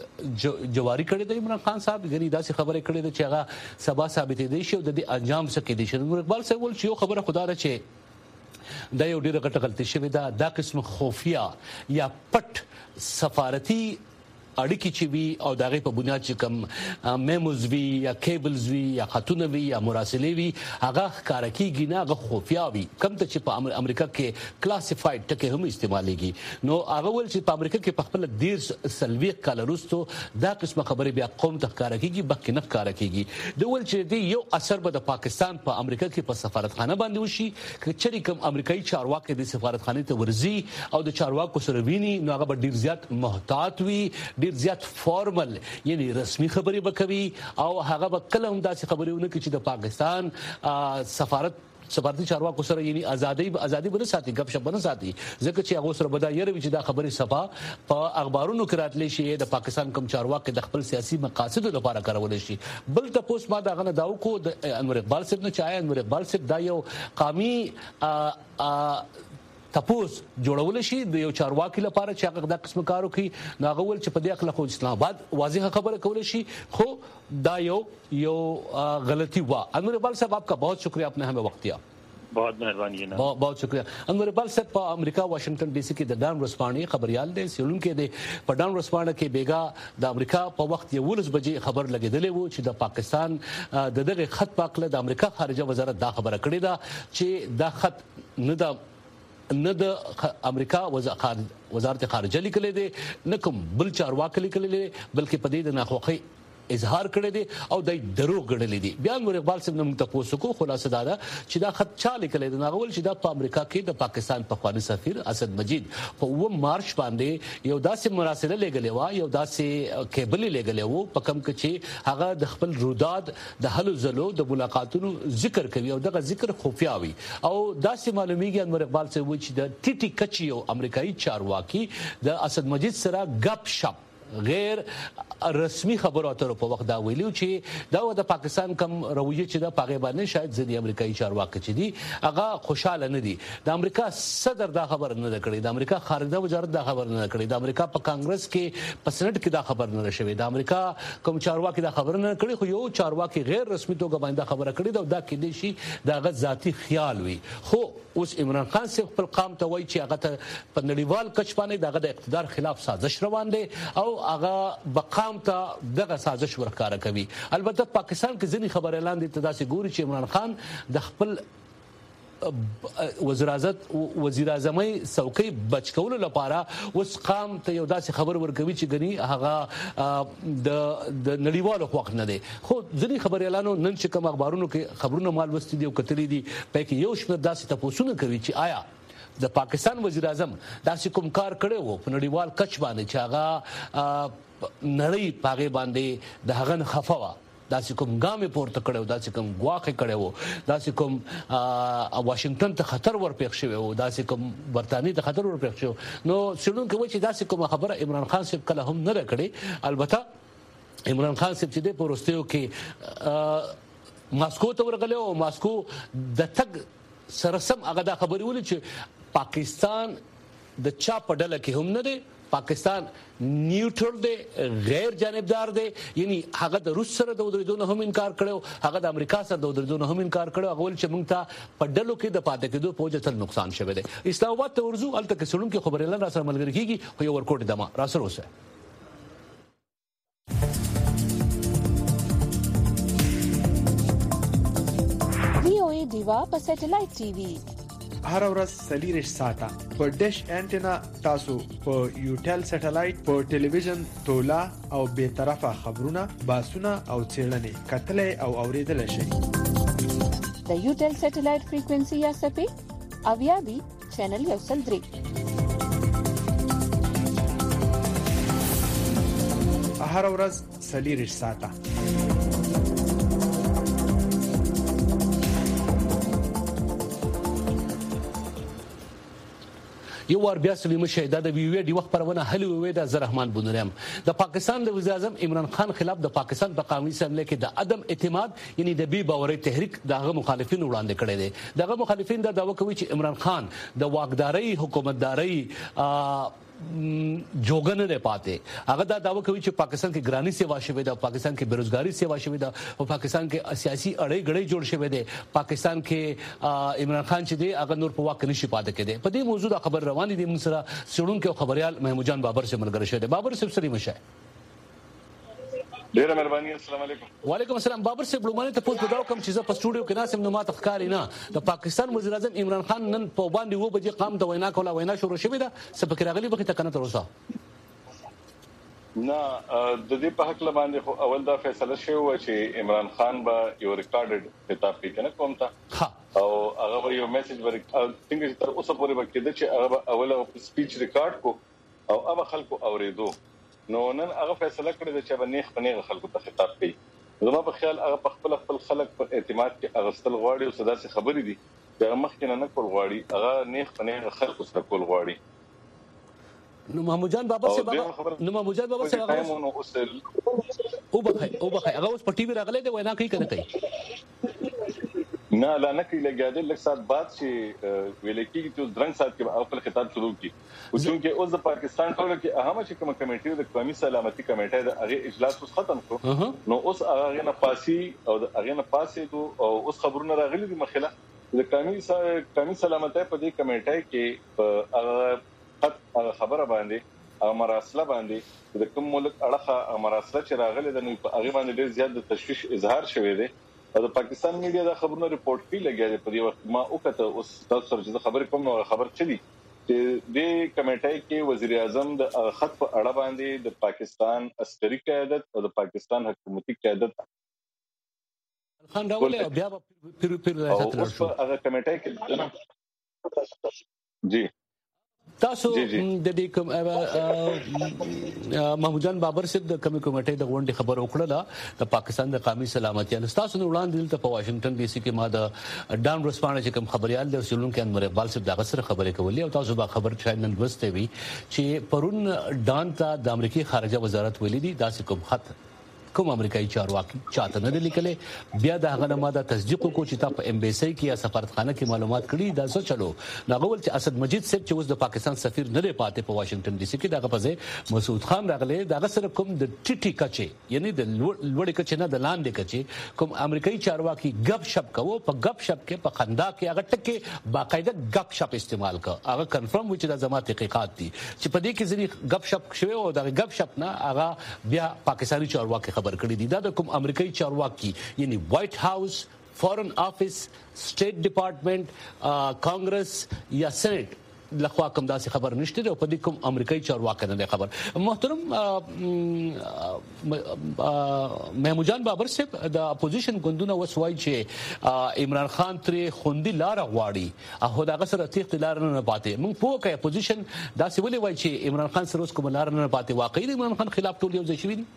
जवारी कड़े थे इमरान खान साहब गनी दा से खबरें कड़े थे चेगा सबा साबित देश द अंजाम सके देश। अनवर इकबाल साहब बोल चियो खबर खुदा रचे दा यो डेरा गट गलती शवे दा दा किस्म खुफिया या पट सफारती अड़की चिवी और दागे पर बुनियाद चिकम मेमोजवी या केबल्सवी या खतूनवी या मुरासिलेवी आगा कारकी गिना आगा खुफियावी कम तक चिप अमेरिका के क्लासिफाइड टके हम इस्तेमालेगी नो आगावल चिप अमेरिका के पखपल दीर सलवियत का लरुस्तो दा किस्म खबरें भी कौम तक कारकीगी बक नफ कारकीगी दोवल चिदी यो असर बद पाकिस्तान पर अमेरिका के पर सफारत खाना बांधुशी कि चरी कम अमेरिकाई चारवा के दी सफारत खाने तो वर्जी और चारवा को सरवीनी नो आगा बडीर ज्यादा मोहतातवी ډیر زیات فارمل یعنی رسمي خبري بکوي او هغه بکله هم داسې خبرونه کوي چې د پاکستان سفارت سفارتي چارواکو سره یعنی ازادي ازادي بنه ساتي غب شپ بنه ساتي ځکه چې هغه سره بدا یره چې دا خبري صفه په اخبارونو کې راتلې شي د پاکستان کم چارواکو د خپل سیاسي مقاصد لپاره کارول شي. بل ته پوس ما دا غنه داو کو د انور اقبال صاحب نه چاهي انور اقبال صاحب دا یو قومي تپوس جوړول شي د یو چارواکي لپاره چې هغه د قسم کارو کوي ناغول چې په دې اخلاق او اسلام آباد واضح خبره کول شي خو دا یو یو غلطی وا. انور اقبال صاحب आपका बहुत शुक्रिया, आपने हमें वक्त दिया. बहुत मेहरबानी है ना. बहुत बहुत शुक्रिया. अनवर इकबाल साहब په امریکا واشنگټن ډي سي کې د ډان ورسپانې خبريال دي سیلون کې د په ډان ورسپانې کې بیګا د امریکا په وخت یو ولس بجې خبر لګیدلې وو چې د پاکستان د دغه خط پاکله د امریکا خارجه وزارت دا خبره کړې ده چې دا خط نه د نه د امریکا وزارت خارجه لیکلې دي نه کوم بل چارواکي لیکلې دي بلکې په دې د ناخوخي اظهار کړی دی او د دروغ غړلې دي. بیان ور اقبال صاحب نن تاسو کو خلاصه دا چې دا خط چا لیکل دی ناغول چې دا په امریکا کې د پاکستان په خواني سفیر اسد مجید په و مارچ باندې یو داسې مراسله لګلې و یو داسې کیبل لګلې و په کم کې چې هغه د خپل روداد د حلو زلو د ملاقاتونو ذکر کوي او دغه ذکر خفیاوي او داسې معلومیږي انور اقبال صاحب چې د ټي ټي کچیو امریکایي چارواکي د اسد مجید سره غپ شپ غیر رسمي خبرو اترو په وخت دا ویلو چې دا د پاکستان کم رویه چې دا پاغه باندې شاید ځدی امریکایي چارواکي چې دي هغه خوشاله نه دي. د امریکا صدر دا خبر نه کړی, د امریکا خارجه وزارت دا خبر نه کړی, د امریکا په کانګرس کې په سنټ کې دا خبر نه شوی, د امریکا کوم چارواکي دا خبر نه کړی, خو یو چارواکي غیر رسمي توګه باندې خبره کړی دا د کې دي شي دا غ ذاتی خیال وي. خو اوس عمران خان صاحب خپل قام ته وایي چې هغه ته په نړیوال کچ باندې دغه د اقتدار خلاف سازش روان دي او هغه بقام ته دغه سازش ورکاره کوي. البته پاکستان کې ځینې خبره اعلان دي تداسي ګوري چې عمران خان د خپل وزیر اعظم وزیر اعظمي څوکۍ بچکولو لپاره اوس قام ته یو داسې خبر ورکوي چې غني هغه د د نړیوالو وخت نه دی. خو ځینې خبر اعلانو نن چې کوم اخبارونو کې خبرونه مال وستي دي او کتلې دي په کې یو شمېر داسې تاسو کوي چې آیا د پاکستان وزیر اعظم داسې کوم کار کړی وو په نړیوال کچ باندې چې هغه نړۍ پاغه باندې د هغه خفه وا, داسې کوم ګامې پورته کړو, داسې کوم غواخې کړو, داسې کوم واشنگټن ته خطر ورپېښ شوی او داسې کوم برتانی ته خطر ورپېښ شو. نو سړون کوي چې داسې کوم خبره عمران خان صاحب کله هم نه کړې. البته عمران خان صاحب چې د پروستیو کې ماسکو ته ورغلی او ماسکو د تګ سره سم هغه دا خبرې ولې چې پاکستان د چا په ډله کې هم نه دی, پاکستان نیوټرل دی, غیر جانبدار دی, یعنی هغه د روس سره د ودرېدو نه هم انکار کړو, هغه د امریکا سره د ودرېدو نه هم انکار کړو. هغه ول چې موږ ته په ډلو کې د پاتې کېدو په وجه تل نقصان شوه دی. اسلام آباد ته ورزو الته کې سړون کې خبرې لاله سره ملګری کیږي خو یو ورکوټ دما را سره اوسه. V O دیوا په سټلایټ ټي وي هر ورځ سلیریش ساعته په ډیش انټینا تاسو په یوټل سټلایټ په ټلویزیون تولا او به طرفه خبرونه باسونه او چیرلنې کتلې او اوریدل شي د یوټل سټلایټ فریکوئنسي یا سپې اویا بي چینل یو سل درې هر ورځ سلیریش ساعته یو ور بیا سلیمه شهدا د وی وی ډي وخت پرونه هلي وی د زرحمان بنورم د پاکستان د وزیر اعظم عمران خان خلاف د پاکستان په قومي اسمبلی کې د عدم اعتماد یعنی د بي باوري تحریک دغه مخالفین وړاندې کړي دي دغه مخالفین دا دعوه کوي چې عمران خان د واکداري حکومتداري جوګن نه پاتې هغه دا دعوه کوي چې پاکستان کې ګرانی سیوا شوې ده پاکستان کې بیروزګاری سیوا شوې ده او پاکستان کې سیاسي اړې غړې جوړ شوې ده پاکستان کې عمران خان چې دی هغه نور په واک نشي پاتې کېده په دې موضوع دا خبر روانې دي موږ سره سړونکو خبريال محمود جان بابر سے ملګری شه ده بابر صاحب سلام شه ډیره مهرباني السلام علیکم وعلیکم السلام بابر صاحب لومانه ته پوښتنه دا کوم چې په سټوډیو کې ناسم نومات ښکاری نه د پاکستان وزیر اعظم عمران خان نن په باندې و بجې قام د وینا کوله وینا شروع شوې ده سپکر غلي بخې تکنه تر اوسه نه د دې په حق باندې خو اول دا فیصله شوی چې عمران خان به یو ریکارډډ خطاب کوي کنه کوم ته او هغه یو میسج ورک څنګه چې تر اوسه پورې وکړي چې هغه اول سپیچ ریکارډ کو او هغه خلکو اوریدو نو نن هغه فیصله کړې ده چې به نیخ پنیغه خلکو ته خطاب کوي زما په خیال هغه په خپل خپل خلک په اعتماد کې اغستل غواړي او صدا سي خبرې دي چې مخکې نه کول غواړي هغه نیخ پنیغه خلکو سره کول غواړي نو محمود جان بابا سے بابا نو محمود جان بابا سے هغه او بخای او بخای هغه اوس په ټي وي راغله دی وینا کوي کنه کوي نه لا نه کې لګیاده لږ سات بعد چې ویل کېږي چې درنګ سات کې خپل خطاب شروع کی او چې اوس د پاکستان ټولو کې اهمه چې کوم کمیټې د قومي سلامتي کمیټې د هغه اجلاس اوس ختم شو نو اوس هغه نه پاسي او هغه نه پاسي او اوس خبرونه راغلي دي مخله د قومي قومي سلامتي په دې کمیټې کې هغه خبره باندې مراسله باندې د کوم ملک اړه مراسله چې راغلي د نو هغه باندې ډېر زیات د تشویش اظهار شوی دی او د پاکستان میډیا دا خبرونه ریپورت کوي لګیږي په دې وخت ما وکړه اوس تاسو سره چې خبرې کوم نو خبر چلی چې د کمیټې کې وزیر اعظم د خط په اړه باندې د پاکستان عسکري قیادت او د پاکستان حکومتي قیادت خان راولې بیا په پیر راځي تر شو هغه کمیټې کې جی تاسو د دې کوم محمود جان بابر صاحب د کمی کمیټې د غونډې خبر وکړه د پاکستان د قومي سلامتي نو تاسو نو وړاندې دلته په واشنگټن ډي سي کې ما د ډان ورسپانه چې کوم خبريال د سلون کې انور اقبال صاحب دغه سره خبرې کولې او تاسو به خبر شاید نن ورسته وي چې پرون ډان ته د امریکای خارجه وزارت ویلي دي داسې کوم خط کوم امریکایي چارواکي چاته نه لیکلې بیا دا غنه ماده تصدیق کو چې تا په امبیسي کې یا سفارتخانه کې معلومات کړي دا څه چلو ناغول چې اسد مجید صاحب چې اوس د پاکستان سفیر نه دی پاتې په واشنگټن ډي سي کې دغه پځه مسعود خان راغله دغه سره کوم د ټټي کچې یعنی د لوړې کچې نه د لاندې کچې کوم امریکایي چارواکي غب شپ کوو په غب شپ کې په خندا کې هغه ټکي باقاعده غب شپ استعمال کا هغه کنفرم و چې د زما تحقیقات دي چې په دې کې ځنی غب شپ شوی او د غب شپ نه هغه بیا پاکستاني چارواکي خبر کړی دي دا د کوم امریکایي چارواکي یعنی وایټ هاوس فورن افیس سټیټ ډپارټمنټ کانګرس یا سېنات لخوا کوم داسې خبر نشته او په دې کوم امریکایي چارواکي نه خبر محترم محمود جان بابر صاحب د اپوزیشن ګوندونه وسوي چې عمران خان ترې خوندي لار غواړي او دغه سره تخت لار نه پاتې موږ په کې اپوزیشن داسې ولې وایي چې عمران خان سره کوم لار نه پاتې واقعي عمران خان خلاف ټول یو ځای شوی دي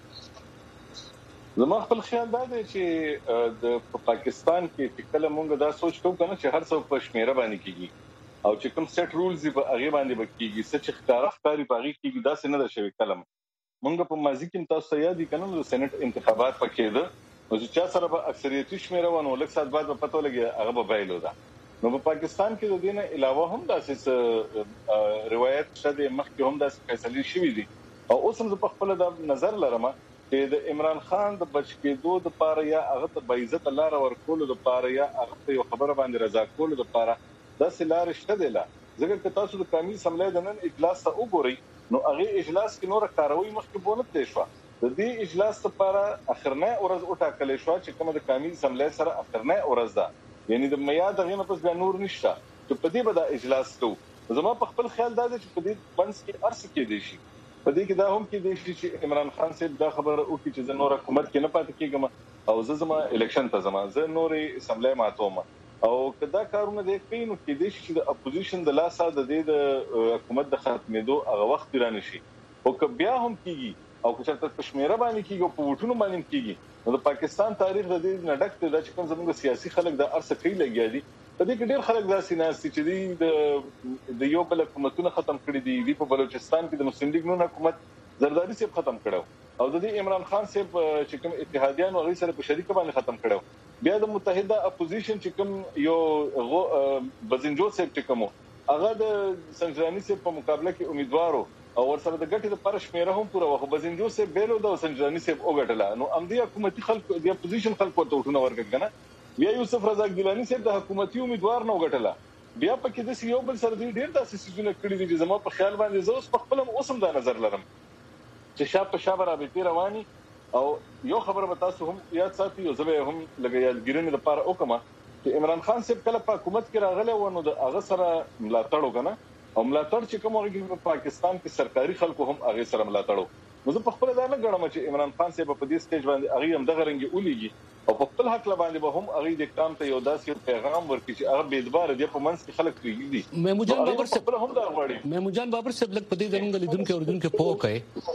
زما خپل خیال دا دی چې د پاکستان کې کله مونږ دا سوچ کوو کنه چې هر څه په شمیره باندې کیږي او چې کوم سیټ رولز په هغه باندې بکیږي څه چې ښکارا ښکاری پاږي کیږي دا څه نه ده شوی کلم مونږ په ماضي کې تاسو یاد دي کنه د سېنات انتخابات پکې ده او چې چا سره به اکثریتي شمیره ونه لکه سات بعد په پته لګي هغه به بایلو ده نو په پاکستان کې د دې نه علاوه هم داسې روایت شته مخکې هم داسې فیصله شوې دي او اوس هم په خپل د نظر لرم چې د عمران خان د بچ کېدو د پاره یا هغه ته بیزت لار ورکول د پاره یا هغه ته یو خبره باندې رضا کول د پاره د سلار شته دی لا ځکه چې تاسو د قومي سملې د نن اجلاس ته وګورئ نو هغه اجلاس کې نور کاروي مخکې بونه تل شو د دې اجلاس لپاره اخرنه ورځ او ټاکلې شو چې کومه د قومي سملې سره اخرنه ورځ ده یعنی د میاد غینه پس بیا نور نشته چې په دې به د اجلاس کوو زما په خپل خیال دا چې په دې منځ کې ارس کې دي شي په دې کې دا هم کې دي چې عمران خان صاحب دا خبره وکړي چې زه نور حکومت کې نه پاتې کېږم او زه زما الیکشن ته زما زه نورې اسمبلی ماتوم او کدا کارونه دې کوي نو کې دي چې د اپوزیشن د لاسه د دې د حکومت د ختمېدو هغه وخت رانه شي او که بیا هم کېږي او که چېرته کشمیر باندې کېږي او په وټونو باندې کېږي نو د پاکستان تاریخ د دې نډک ته د کوم زموږ سیاسي خلک د ارسه کوي لګیا دي په دې کې ډېر خلک داسې ناستي چې د د یو بل حکومتونه ختم کړي دي دی په بلوچستان کې د مسلم لیگ نون حکومت زرداری صاحب ختم کړو او د دې عمران خان صاحب چې کوم اتحادیان او غیر سره په شریک باندې ختم کړو بیا د متحده اپوزیشن چې کوم یو بزنجو صاحب چې کوم هغه د سنجرانی صاحب په مقابله کې امیدوارو او ورسره د ګټې د پر شمیره هم پوره وخت بزنجو صاحب بیلو د سنجرانی صاحب وګټله نو امدی حکومتي خلک د اپوزیشن خلک ورته وټونه ورګنه بیا یوسف رزاق ګیلانی صاحب د حکومتي امیدوار نه وګټله بیا پکې د یو بل سره ډیر داسې سيزونه کړی دي چې زما په خیال باندې زه اوس په خپل اوسم دا نظر لرم چې شاب په شاب رابطې رواني او یو خبره به تاسو هم یاد ساتي او زه هم لګیالګرینې لپاره وکم چې عمران خان صاحب کله په حکومت کې راغله و نو د هغه سره ملاتړ وکنه او ملاتړ چې کوم هغه په پاکستان کې سرکاري خلکو هم هغه سره ملاتړ نو زه په خپل دا نه غواړم چې عمران خان صاحب په دې سټیج باندې هغه هم دغه رنګي ولېږي او په خپل حق باندې به هم هغه د کام ته یو داسې پیغام ورکړي چې هغه بيدبار دي په منځ کې خلک پیږي محمود جان بابر صاحب هم دا غواړي محمود جان بابر صاحب لکه په دې زمونږ لیدونکو اوردونکو په وکړي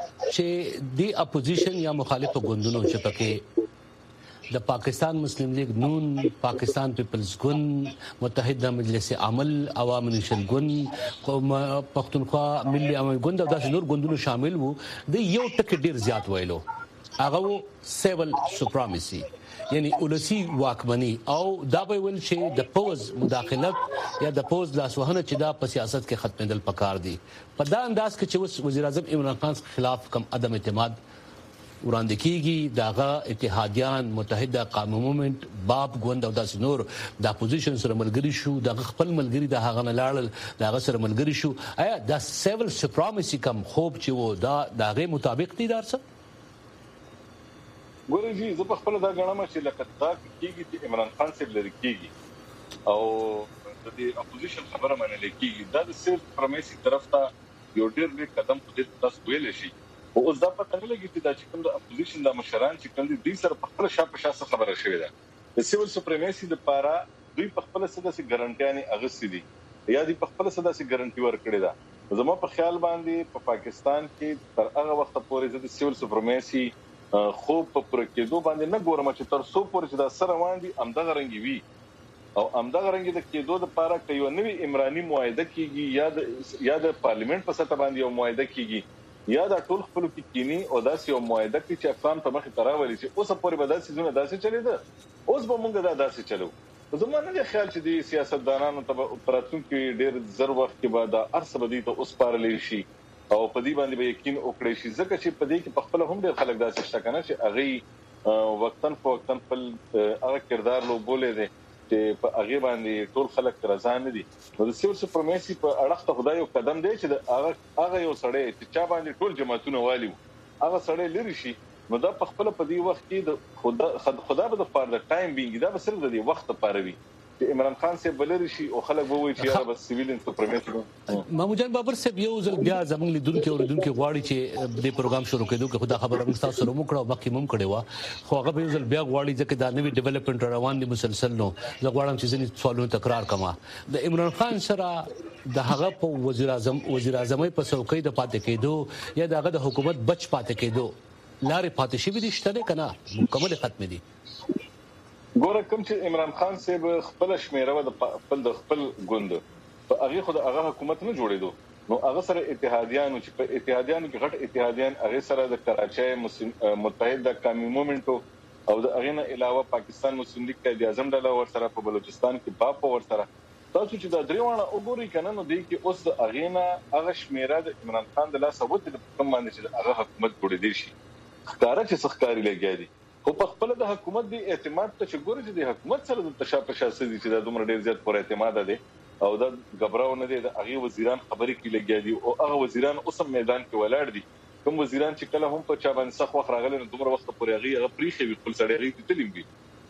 چې دی اپوزیشن یا مخالف ګوندونو چې پکې د پاکستان مسلم لیگ نون پاکستان پیپلز ګوند متحده مجلس عمل عوام نشل ګوند پښتونخوا ملي عمل ګوند او داسې نور ګوندونو شامل وو د یو ټکی ډیر زیات ویلو هغه سیول سپرامسي یعنی اولسی واکمنی او دا به ول شي د پوز مداخلت یا د پوز لاسوهنه چې دا په سیاست کې ختمېدل پکار دي په دا انداز کې چې وزیر اعظم عمران خان خلاف کم عدم اعتماد وړاندې کیږي داغه اتحادیان متحده قومي موومېنټ باب ګوند او داسې نور د اپوزیشن سره ملګری شو د خپل ملګری د هغه نه لاړل داغه سره ملګری شو آیا د سیول سپرامسي کم خوب چې وو دا داغه مطابق دي دار څه ګورې جی زه په خپل دا غواړم چې لکه دا کیږي چې عمران خان صاحب لري کیږي او د دې اپوزیشن خبره باندې لیکيږي دا د سیل پرمیسي طرف ته یو ډېر لوی قدم په دې تاسو ویل شي او اوس دا پته نه لګي چې دا چې کوم د اپوزیشن د مشران چې کوم دي سره په خپل شاپ شاسه خبره شوې ده د سیول سپریمیسي د پاره دوی په خپل سداسي ګارانټیانه اغستې دي یا دوی په خپل سداسي ګارانټي ورکړي ده زما په خیال باندې په پاکستان کې تر هغه وخت پورې د سیول سپریمیسي خو په پرکېدو باندې نه ګورم چې تر څو پورې چې دا سره باندې امدغه رنګي وي او امدغه رنګي د کېدو لپاره کې یو نوې عمراني معاهده کیږي یا د یا د پارلیمنت په سطح باندې یو معاهده کیږي یا د ټول خپل کې کینی او داسې یو معاهده کې چې افغان په مخ ته راولي چې اوس پورې به داسې زونه داسې چلیده اوس به موږ دا داسې چلو زموږ نه خیال چې د سیاستدانانو ته پراتون کې ډېر زر وخت کې بعد ارس بدی ته اوس پارلې شي او په دې باندې به یقین وکړي شي ځکه چې په دې کې په خپل هم ډېر خلک داسې شته کنه چې هغه وقتن په وقتن خپل هغه کردار لو بولې دي چې په هغه باندې ټول خلک رضا نه دي نو د سیول سپرمیسي په اړه ته خدای یو قدم دی چې هغه هغه یو سړی چې چا باندې ټول جماعتونه والی هغه سړی لري شي نو دا په خپل په دې وخت کې د خدا خدا به د فار د ټایم بینګ دا به صرف د دې وخت لپاره وي چې عمران خان صاحب بلری شي او خلک ووي چې هغه بس سیویلین سپرمیسي محمود جان بابر صاحب یو ځل بیا زموږ لیدونکو اوردونکو غواړي چې د پروګرام شروع کېدو کې خدا خبره موږ تاسو سره وکړو باقي مم کړي وا خو هغه به یو ځل بیا غواړي چې دا نوې ډیولپمنٹ روان دي مسلسل نو زه غواړم چې ځینې سوالونه تکرار کما د عمران خان سره د هغه په وزیر اعظم وزیر اعظم په څوکۍ د پاتې کېدو یا دغه د حکومت بچ پاتې کېدو لارې پاتې شي دي شته کنه مکمل ختم دي ګوره کوم چې عمران خان صاحب خپل شمیره و د خپل د خپل ګوند په هغه خو د هغه حکومت نه جوړېدو نو هغه سره اتحادیانو چې په اتحادیانو کې غټ اتحادیان هغه سره د کراچۍ متحده قومي موومېنټ او د هغه نه علاوه پاکستان مسلم لیگ قائد اعظم ډله ور سره په بلوچستان کې پاپ ور سره تاسو چې د دریوانه وګورئ کنه نو دی کې اوس د هغه نه هغه شمیره د عمران خان د لاسه وته د کوم باندې چې هغه حکومت جوړېدل شي ښکارا چې ښکاری لګیا دي خو په خپل د حکومت دی اعتماد ته چې ګوري چې د حکومت سره د تشابه شاسې دي چې د دومره ډیر زیات پر اعتماد دي او د غبراو نه دي د هغه وزیران خبرې کې لګیا دي او هغه وزیران اوسم میدان کې ولاړ دي کوم وزیران چې کله هم په چا باندې سخت وخت راغلي نو دومره وخت پورې هغه پریخي خپل سړی غي تلیم دي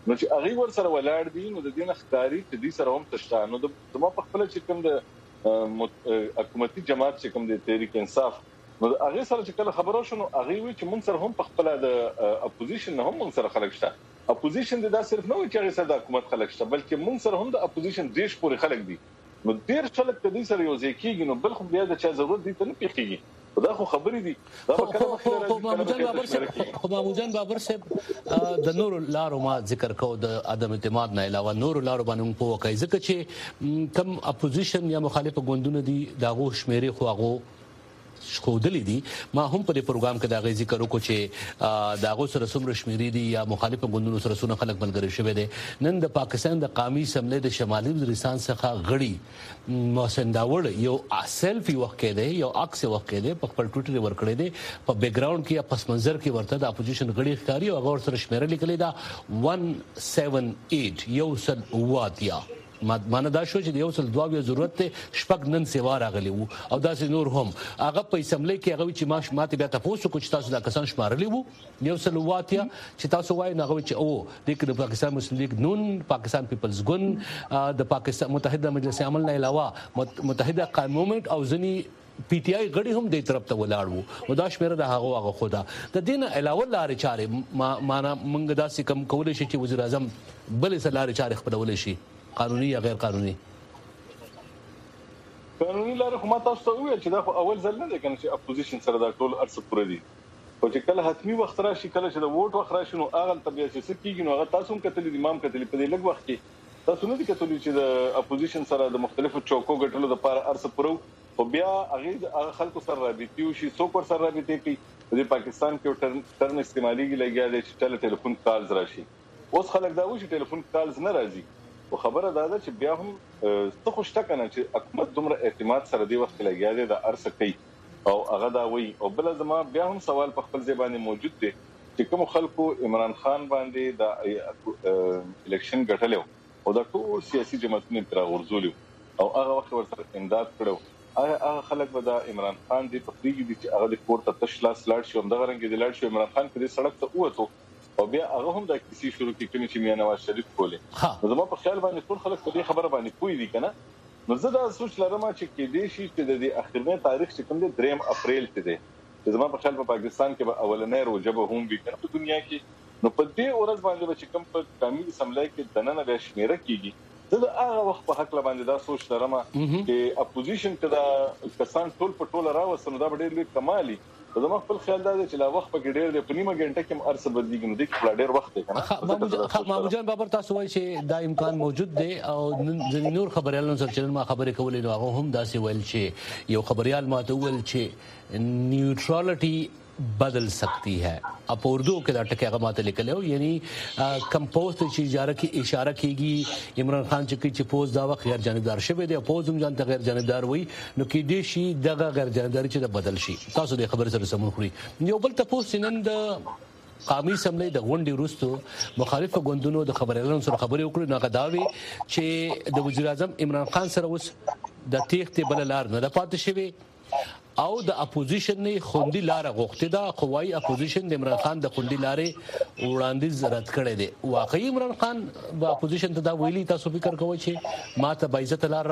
نو چې هغه ور سره ولاړ دي نو د دې نخکاری چې دې سره هم تشته نو د ما په خپل چې کوم د حکومتي جماعت چې کوم د تحریک انصاف نو هغه سره چې کله خبرو شنو هغه وی چې موږ سره هم په خپل د اپوزیشن هم موږ سره خلک شته اپوزیشن دا صرف نه وي چې هغه سره د حکومت خلک شته بلکې موږ سره هم د اپوزیشن دیش پورې خلک دي نو ډیر خلک د دې سره یو ځای کیږي نو بل خو بیا د چا ضرورت دي ته نه پیږي دا خو خبرې دي دا خو محمود بابر صاحب خو محمود بابر صاحب د نور لارو ما ذکر کو د عدم اعتماد نه علاوه نور لارو باندې په وکای ځکه چې کم اپوزیشن یا مخالف ګوندونه دي داغو شمیرې خو هغه شکودلې دي ما هم په دې پروګرام کې دا غي ذکر وکړو چې داغو سره څومره شمیرې دي یا مخالف ګوندونو سره څونه خلک ملګری شوی دي نن د پاکستان د قومي اسمبلی د شمالي وزیرستان څخه غړي محسن داوړ یو سیلفي وخت کې دی یو عکس وخت کې دی په خپل ټویټر ورکړی دی په بیک گراوند کې یا پس منظر کې ورته د اپوزیشن غړي ښکاری او هغه سره شمیرې لیکلې دا one seven eight یو سل واتیا مانه دا شو چې یو سل دوه ضرورت ته شپږ نن سیوا راغلی وو او دا سي نور هم هغه په اسمبلی کې هغه چې ماش ماته بیا تاسو کو چې تاسو دا کسان شمارلی وو یو سل واتیا چې تاسو وای نه چې او د پاکستان مسلم لیگ نون پاکستان پیپلز ګوند د پاکستان متحده مجلس عمل نه علاوه متحده قومي موومېنټ او ځنی پی ټی آی غړي هم د طرف ته ولاړ وو او دا شمیره د هغه هغه خدا د دین علاوه لارې چارې معنا موږ دا سې کم کولای شي چې وزیر اعظم بل څه لارې چارې خپلول شي قانوني یا غیر قانوني قانوني لاره خو ما تاسو ته ویل چې دا خو اول ځل نه دی کنه چې اپوزیشن سره دا ټول ارڅ پوره دي او چې کله حتمی وخت راشي کله چې د ووټ وخت راشي نو هغه طبيعي چې کیږي نو هغه تاسو هم کتلې امام کتلې په دې لږ وخت کې تاسو نه دي کتلې چې د اپوزیشن سره د مختلفو چوکو ګټلو لپاره ارڅ پوره او بیا هغه خلکو سره رابطي او شي څوک ور سره رابطي په د پاکستان کې ټرن استعمالي لګیا دي چې ټل ټلیفون کالز راشي اوس خلک دا وایي چې ټلیفون کالز نه راځي او خبره دا ده چې بیا هم څه خوشته کنه چې حکومت دومره اعتماد سره دی وخت لګیا دی د ارسه کوي او هغه دا وایي او بل زما بیا هم سوال په خپل ځای باندې موجود دی چې کوم خلکو عمران خان باندې د الیکشن ګټلو او د ټول سیاسي جماعتونو تر غورځول او هغه وخت ورسره امداد کړو هغه خلک به د عمران خان دی په فریګ دي چې هغه د کور ته تشلاس لاړ شي هم دغه رنګ دی لاړ شي عمران خان په سړک ته وته او بیا هغه هم د کیسې شروع کړي چې میاں نواز شریف کوله نو زما په خیال باندې ټول خلک په دې خبره باندې پوي دي کنه نو زه دا سوچ لرم چې کې دې شي چې د دې اخرنه تاریخ چې کوم دی دریم اپریل ته دی چې زما په خیال په پاکستان کې به اولنې روزه هم وي کنه په دنیا کې نو په دې ورځ باندې چې کوم په قومي اسمبلی کې دننه به شمیره کیږي زه دا هغه وخت په حق باندې دا سوچ لرم چې اپوزیشن کدا کسان ټول په ټول راوسنه دا ډېر لوی کمالي زما خپل خیال دا چې لا وخت په ډېر د پنیمه غنټه کې ارسه بدلیږي نو د خپل ډېر وخت دی کنه محمود جان بابر تاسو وایي چې دا امکان موجود دی او ځینې نور خبريالانو سره چې ما خبرې کولې نو هغه هم داسې ویل چې یو خبريال ماته ویل چې نیوټرالټي بدل سکتی ہے اپ اردو کې دا ټکی هغه ماته لیکل او یعنی کمپوز ته چې اجاره کې اشاره کیږي عمران خان چې چې پوز دا وخت غیر جانبدار شوی دی پوز هم ځان ته غیر جانبدار وي نو کې دې شي دغه غیر جانبداري چې بدل شي تاسو د خبر سره سمون خوري یو بل تاسو سنن د قومي اسمبلی د غونډې وروسته مخالف ګوندونو د خبريالانو سره خبرې وکړې نو غداوي چې د وزیر اعظم عمران خان سره اوس د تیښتې بل لار نه پاتې شوی او د اپوزیشن نه خوندي لار غوښته دا قوای اپوزیشن د عمران خان د خوندي لارې وړاندیز رد کړي دي واقعي عمران خان د اپوزیشن ته دا ویلي تاسو فکر کوئ چې ماته به عزت لار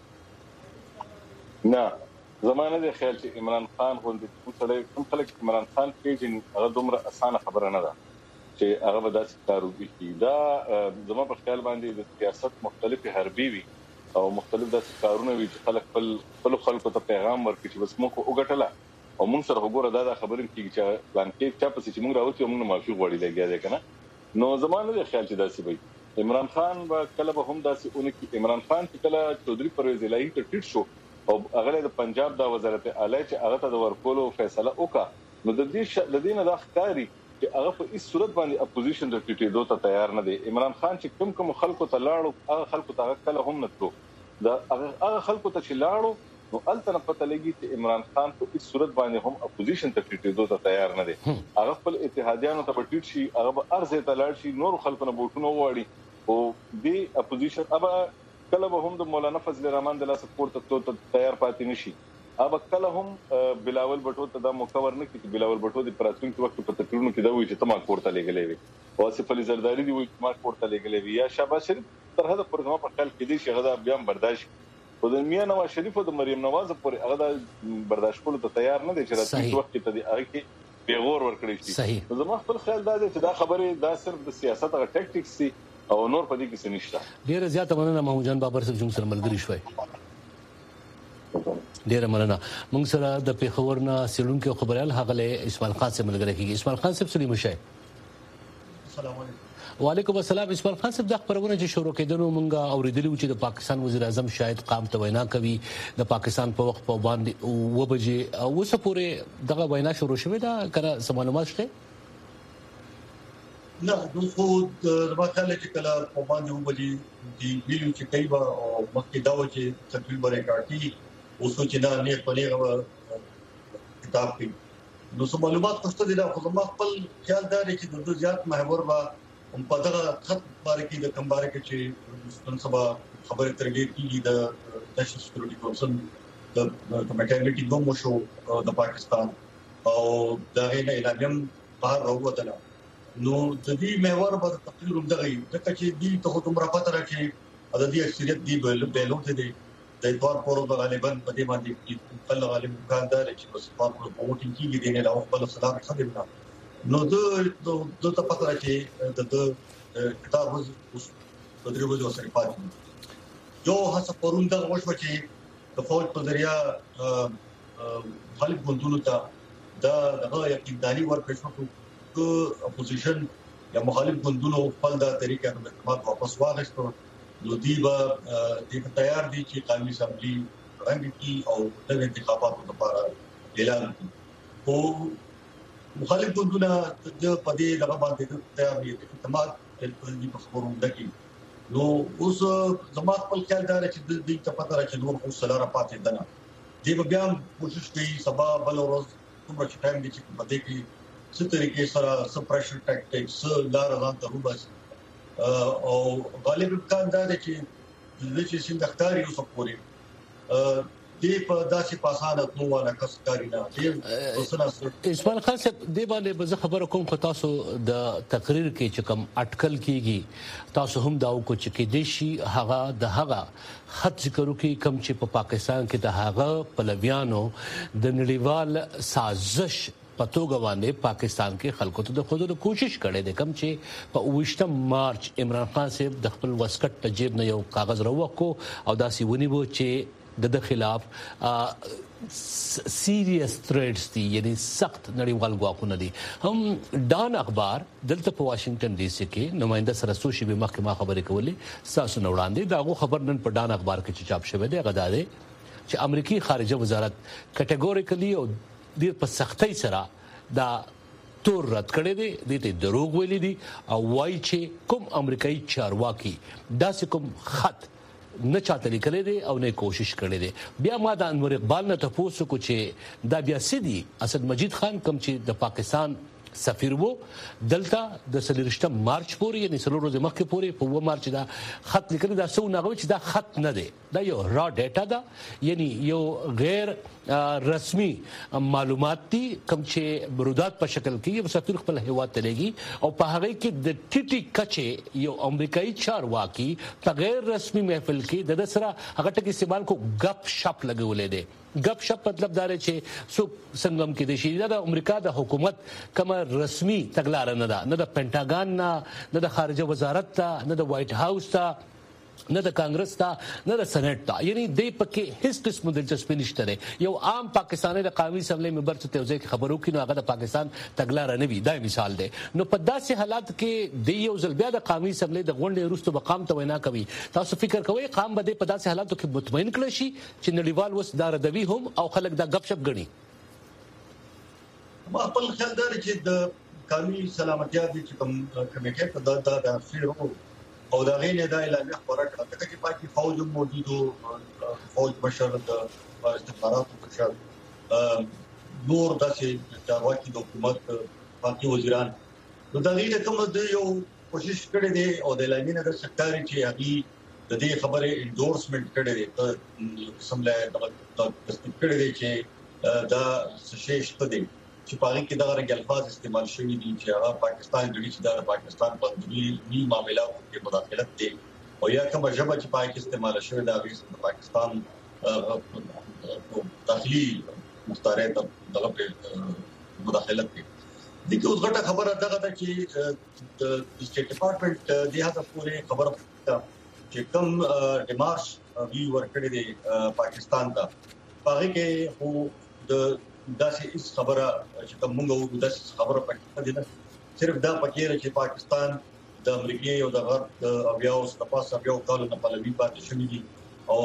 راکړي نه زمانه د خیال چې عمران خان غوندي ټول کوم خلک عمران خان کې هغه دومره اسانه خبره نه ده چې هغه به داسې کار وکړي دا زموږ په خیال باندې د سیاست مختلفه حربي وي او مختلف داسې کارونه وي چې خلک خپل خپل خلکو ته پیغام ورکړي چې بس موږ وګټله او موږ سره وګوره دا خبرې کیږي چې پلان کې چا پسې چې موږ راوځو موږ معافي غوړي لګیا دی کنه نو زمانه د خیال چې داسې وي عمران خان به کله به هم داسې اونې کې عمران خان چې کله چودري پرویز الهي ته ټیټ شو او هغه د پنجاب د وزارت اعلی چې هغه ته د ورکولو فیصله وکړه نو د دې د دې نه د ښکاری چې هغه په هیڅ صورت باندې اپوزیشن د ټیټېدو ته تیار نه دی عمران خان چې کوم کوم خلکو ته لاړو هغه خلکو ته کله هم نه تلو دا هغه خلکو ته چې لاړو نو الته پته لګي چې عمران خان په هیڅ صورت باندې هم اپوزیشن ته ټیټېدو ته تیار نه دی هغه خپل اتحادیانو ته ټیټ شي هغه به ارزه ته لاړ شي نور خلکو نه بوټونه وواړي او دی اپوزیشن ابا کله به هم د مولانا فضل الرحمن د لاس سپورټ ته تیار پاتې نشي اب کله هم بلاول بټو ته دا مخور نه کیږي بلاول بټو د پراتونکو وخت په تقریرونو کې دا وایي چې تما کوړه لګلې وي واصف علي زرداری دی وایي تما کوړه لګلې وي یا شهباز شریف تر هغه پر ما په خیال کې دي چې هغه بیا برداشت خو د میاں نواز شریف او د مریم نواز پر هغه برداشت کولو ته تیار نه دي چې راتلونکي وخت کې ته هغه کې پیغور ورکړي شي زما خپل خیال دا دی چې دا خبره دا صرف د سیاست غو ټیکټکس سي او نور په دې کې څه نشته ډیر زیات مننه محمود جان بابر صاحب جون سره ملګری شوي ډیر مننه موږ سره د پیښور نه سیلونکو خبريال هغه اسماعیل خان صاحب ملګری کیږي اسماعیل خان صاحب سلیم شه السلام علیکم وعلیکم السلام اسماعیل خان صاحب د خبرونه چې شروع کېدنو مونږه اوریدلی و چې د پاکستان وزیر اعظم شاید قام ته وینا کوي د پاکستان په وخت په باندې و بجې او وسه پورې دغه وینا شروع شوه دا کنه سمالومات شته نه نو خو د ماخاله چې کله په باندې و بجې دی ویلو چې کوي او مخکې دا و چې تقریبا ریکارډي اوسو چې دا نه پنیغه کتاب کې نو سم معلومات پښتو دي دا خو ما خپل خیال دا لري چې د زیات محور با هم په دغه خط باره کې د کم باره کې چې نن سبا خبره ترګې کیږي د نېشنل سکیورټي کونسل د کمیټې میټینګ هم وشو د پاکستان او دا غي نه اعلان بهر راووتل نو د دې محور په تقریر هم دغه د کچې دي ته کوم را پته راکې د دې اکثریت دی به له ته دي د اتوار پورو غالبا په دې باندې خپل غالب کاندار چې په سپارټ په ووټینګ کې دي نه او خپل سلام خدمت نو د د ته پته راکې د کتاب اوس د دې وجو سره پاتې جو هڅه پرونده وشو چې د فوج په ذریعہ خالد بندونو ته دا دغه یقینداري ورکړ شو چې اپوزیشن یا مخالف بندونو خپل د طریقې د اعتماد واپس واغستو نو دی به د تیار دي چې قومي اسمبلی رنګ کی او د انتخاباتو لپاره اعلان کړي او مخالف بندونه د پدې دغه باندې تیار دي اعتماد په خبرونه کې نو اوس زما خپل خیال دا چې د دې ته پته راځي نور اوس سره پاتې دنه دی بیا کوشش کوي سبا بل ورځ کومه چې ټایم دي چې پدې کې څه طریقې سره سپریشن ټیکټکس لار روان ته وباسي او غالب امکان دا دی چې د دې چې څنګه اوس پورې دی په داسې پاسانه نو ولا کسکاري نه دی اسماعیل خان صاحب دی باندې به خبر کوم خو تاسو د تقریر کې چې کوم اٹکل کیږي تاسو هم دا کو چې کې دیشي هغه د هغه خط ذکر کوي کوم چې په پاکستان کې د هغه پلویانو د نړیوال سازش پتوګ باندې پاکستان کې خلکو ته د خوده کوشش کړي د کم چې په اوویشتم مارچ عمران خان صاحب د خپل وسکټ په جیب نه یو کاغذ راوکو او داسې ونی وو چې د د خلاف سیریس تھریټس دي یعنی سخت نړیوال ګواښونه دي هم ډان اخبار دلته په واشنگټن ډي سي کې نماینده سره سوشي به محکمه خبرې کولې ساسو نوړاندې داغه خبر نن په ډان اخبار کې چاپ شوی دی غداده چې امریکای خارجه وزارت کټګوریکلی او ډیر په سختۍ سره دا تور رد کړی دی د دې دروغ ویلي دي او وایي چې کوم امریکایي چارواکي داسې کوم خط نه چاته لیکلې دي او نه کوشش کړې دي بیا ما د انور اقبال نه تاسو کو چې دا بیا سدي اسد مجید خان کوم چې د پاکستان سفیر وو دلته د سلریشتم مارچ پورې یعنی سلور ورځې مخکې پورې په و مارچ دا خط لیکل دا سو نه چې دا خط نه دی دا یو را ډیټا ده یعنی یو غیر رسمي معلومات دي کوم چې برودات په شکل کې سفیر خپل هیواد ته لګي او په هغه کې د ټیټي کچې یو امریکایي چارواکي په غیر رسمي محفل کې د سره هغه ټکی استعمال کو غپ شپ لګولې دي غپ شپ مطلب دا چې سو څنګه کې د شي د امریکا د حکومت کوم رسمي تګلار نه ده نه د پینټاګان نه نه د خارجه وزارت ته نه د وایټ هاوس ته نه د کانګرس ته نه د سېنات ته یعنی د پکې هیڅ قسم دلچسپي نشته ده یو عام پاکستاني د قومي اسمبلی ممبر ته توځي خبرو کې نو هغه د پاکستان تګلار نه وي دا مثال ده نو په داسې حالات کې د یو ځل بیا د قومي اسمبلی د غونډې وروسته مقام ته وینا کوي تاسو فکر کوئ قام به په داسې حالاتو کې مطمئن کړئ شي چې نړیوال وس دار دوی هم او خلک دا غپ شپ غني ما خپل خیال دا چې د قومي سلامتیا د کوم کمیټه په دغه د افسرو او دا غینه دا اعلان خبره کړه چې پاکي فوج موجوده فوج بشر د استخباراتو بشر نور داسې چارواکي د حکومت پاکي وزیران نو دا غینه کوم د یو کوشش کړي دي او د اعلان نه د سکتاري چې هغه د دې خبره انډورسمنت کړي دي ته قسم له د تصدیق کړي دي چې دا شیشته دي چې پاره کې دا غره الفاظ استعمال شوی دي چې هغه پاکستان غړي چې دا پاکستان په دنیوي معاملاتو کې مداخلت دي او یا کوم ژبه چې پای کې استعمال شوی دا د پاکستان داخلي مختاره دغه په مداخلت دي دغه اوس غټه خبره دغه ده چې د سټیټ ډپارټمنټ د هغه پورې خبره چې کوم ډیمارش وی ورکړي دي پاکستان ته هغه کې هو د داسې اس خبره چې کوم موږ وو داسې خبره پکې ده صرف دا پکې چې پاکستان د امریکای او د غرب او بیا اوس د پاسه بیا کال نه پلوي پاتې شوی دي او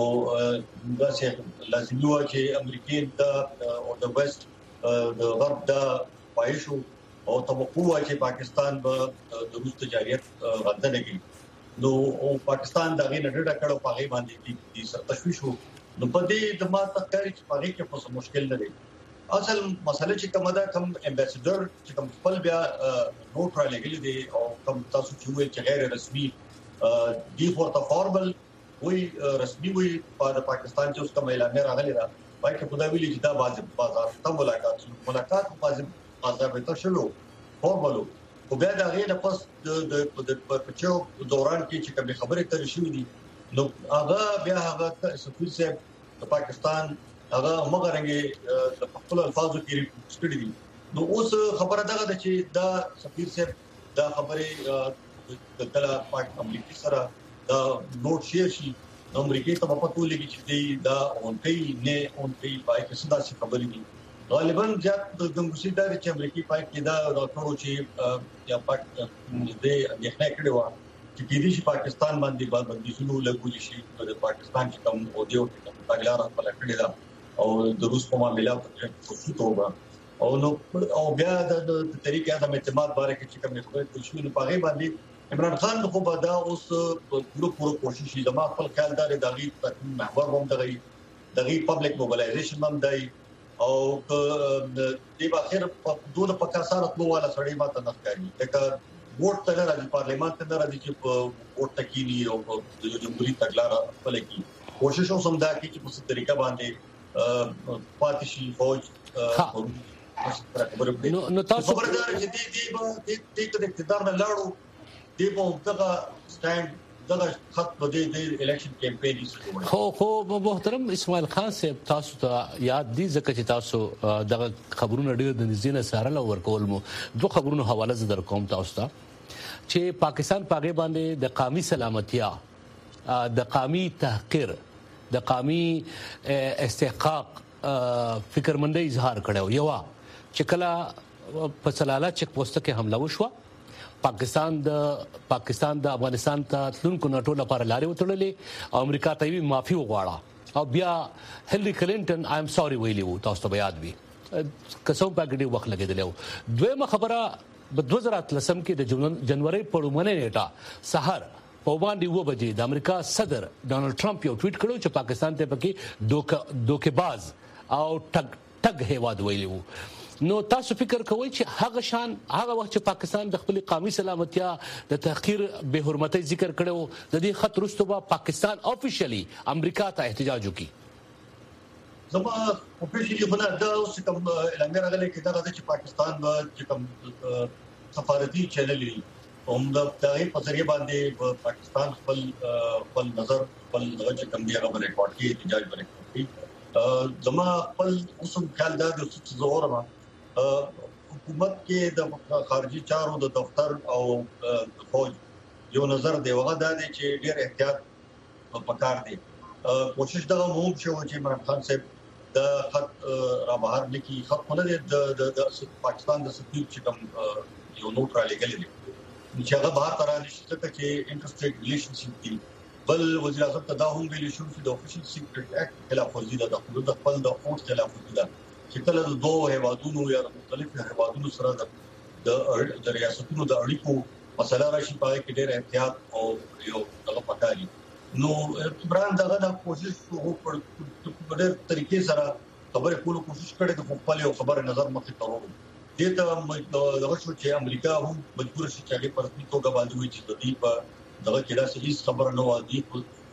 داسې لازمي و چې امریکای د او د ویسټ د غرب د پایښو او توقع چې پاکستان به د روس تجارت رد نه کړي نو او پاکستان دا غي نډه کړو پاغي باندې دي سر تشويش نو په دې د ما تکاري چې پاغي کې څه مشکل نه دي اصل مسله چې کومه ده کوم امبیسډر چې کوم خپل بیا نوټ را لګل دي او کوم تاسو چې وایي چې غیر رسمي دی ورته فارمل وي رسمي وي په پاکستان چې اوس کوم اعلان راغلی دا پای کې په دا ویلي چې دا واجب بازار ته ملاقات ملاقات واجب بازار ته شلو فارملو او بیا دا غیر پس د د پچو دوران کې چې کوم خبرې تر شوې دي نو هغه بیا هغه سفیر صاحب د پاکستان هغه مغرنګي د خپل الفاظو کې ستړي دي نو اوس خبره ده چې دا سفیر صاحب دا خبره د کله پاک امریکای سره دا نوٹ شیر شي امریکای ته په پټو لګي چې دا اونټي نه اونټي پای کې صدا څه خبرې دي غالبا زیات د ګنګوسی دار چې امریکای پای کې دا راټولو چې یا پاک دې نه کړي و چې کې دې پاکستان باندې باندې شنو لګول شي د پاکستان چې کوم او دیو کې تاګلار خپل کړی دا او د روس په معاملاتو کې څه توګه او نو او بیا د طریقې د اعتماد باره کې چې کوم خبرې شوې نو پاغي باندې عمران خان خو به دا اوس پوره پوره کوشش یې زما خپل خیال دار دغه تکمیل محور هم دغه دغه پبلک موبلایزیشن هم دی او د بخیر په دوه پکاسانه په والا سړی ماته نه کوي لکه ووټ ته راځي پارلیمان ته راځي چې ووټ تکینی او د جمهوریت تګلار خپل کی کوشش هم دا کوي چې په څه طریقه باندې پاتشي فوج نو نو تاسو خبردار چې دې دې دې د اقتدار نه لاړو دې په دغه سټاند دغه خط په دې الیکشن کمپاین کې خو خو محترم اسماعیل خان صاحب تاسو ته یاد دي ځکه چې تاسو دغه خبرونه ډېر د نزینه سره لور کول مو دوه خبرونه حواله زدر کوم تاسو ته چې پاکستان پاګې باندې د قومي سلامتیا د قومي تحقیر د قومي استحقاق فکرمندۍ اظهار کړو یو چې کله په سلاله چک پوسټ کې حمله وشوه پاکستان د پاکستان د افغانستان ته تلونکو نټو لپاره لارې وتړلې او امریکا ته وی معافي وغواړه او بیا هیلری کلینټن آی ام سوري ویلی وو تاسو ته یاد وي کسو پاګډي وخت لګیدل دویمه خبره په دوه هزار اتلسم کې د جنوري په لومړنۍ نیټه سحر په باندې و بجې د امریکا صدر ډونالد ټرمپ یو ټویټ کړو چې پاکستان ته پکې دوکه دوکه‌باز او ټګ ټګ هیواد ویلی وو نو تاسو فکر کوئ چې هغه شان هغه وخت چې پاکستان د خپل قومي سلامتیا د تحقیر به حرمتي ذکر کړو د دې خط رستو با پاکستان افیشلی امریکا ته احتجاج وکړي زما افیشلی خو نه دا اوس کوم اعلان راغلی چې دا چې پاکستان به کوم سفارتي چینل لري هم د دغه په ذریعہ باندې پاکستان خپل خپل نظر خپل دغه کوم دی هغه ریکارډ کې احتجاج ورکړي زما خپل اوسم خیال دا د څه زور ما حکومت کې د خارجي چارو د دفتر او فوج یو نظر دی وغه دا دی چې ډېر احتیاط پکار دی کوشش دا مو شو چې عمران خان صاحب د خط را بهر نکي خط نه د پاکستان د سفیر چې کوم یو نوٹ را لګل دي چې هغه بهر تر نشته چې انټرسټیټ ریلیشنشپ دي بل وزیر اعظم ته دا هم ویل شو چې د افیشل سیکریټ اکټ خلاف ورزي ده د خپل د اوټ خلاف ورزي ده چې کله د دوه هیوادونو یا مختلفو هیوادونو سره د د ریاستونو د اړیکو مسله راشي پای کې ډېر احتیاط او یو دغه پکاري نو عمران دغه د کوشش په ډېر طریقې سره خبرې کولو کوشش کړې د خپل یو خبر نظر مخې ته ورو دې ته دغه شو چې امریکا هم مجبور شي چې هغه پر توګه باندې وي چې د دې په دغه کې راځي هیڅ خبره نه وایي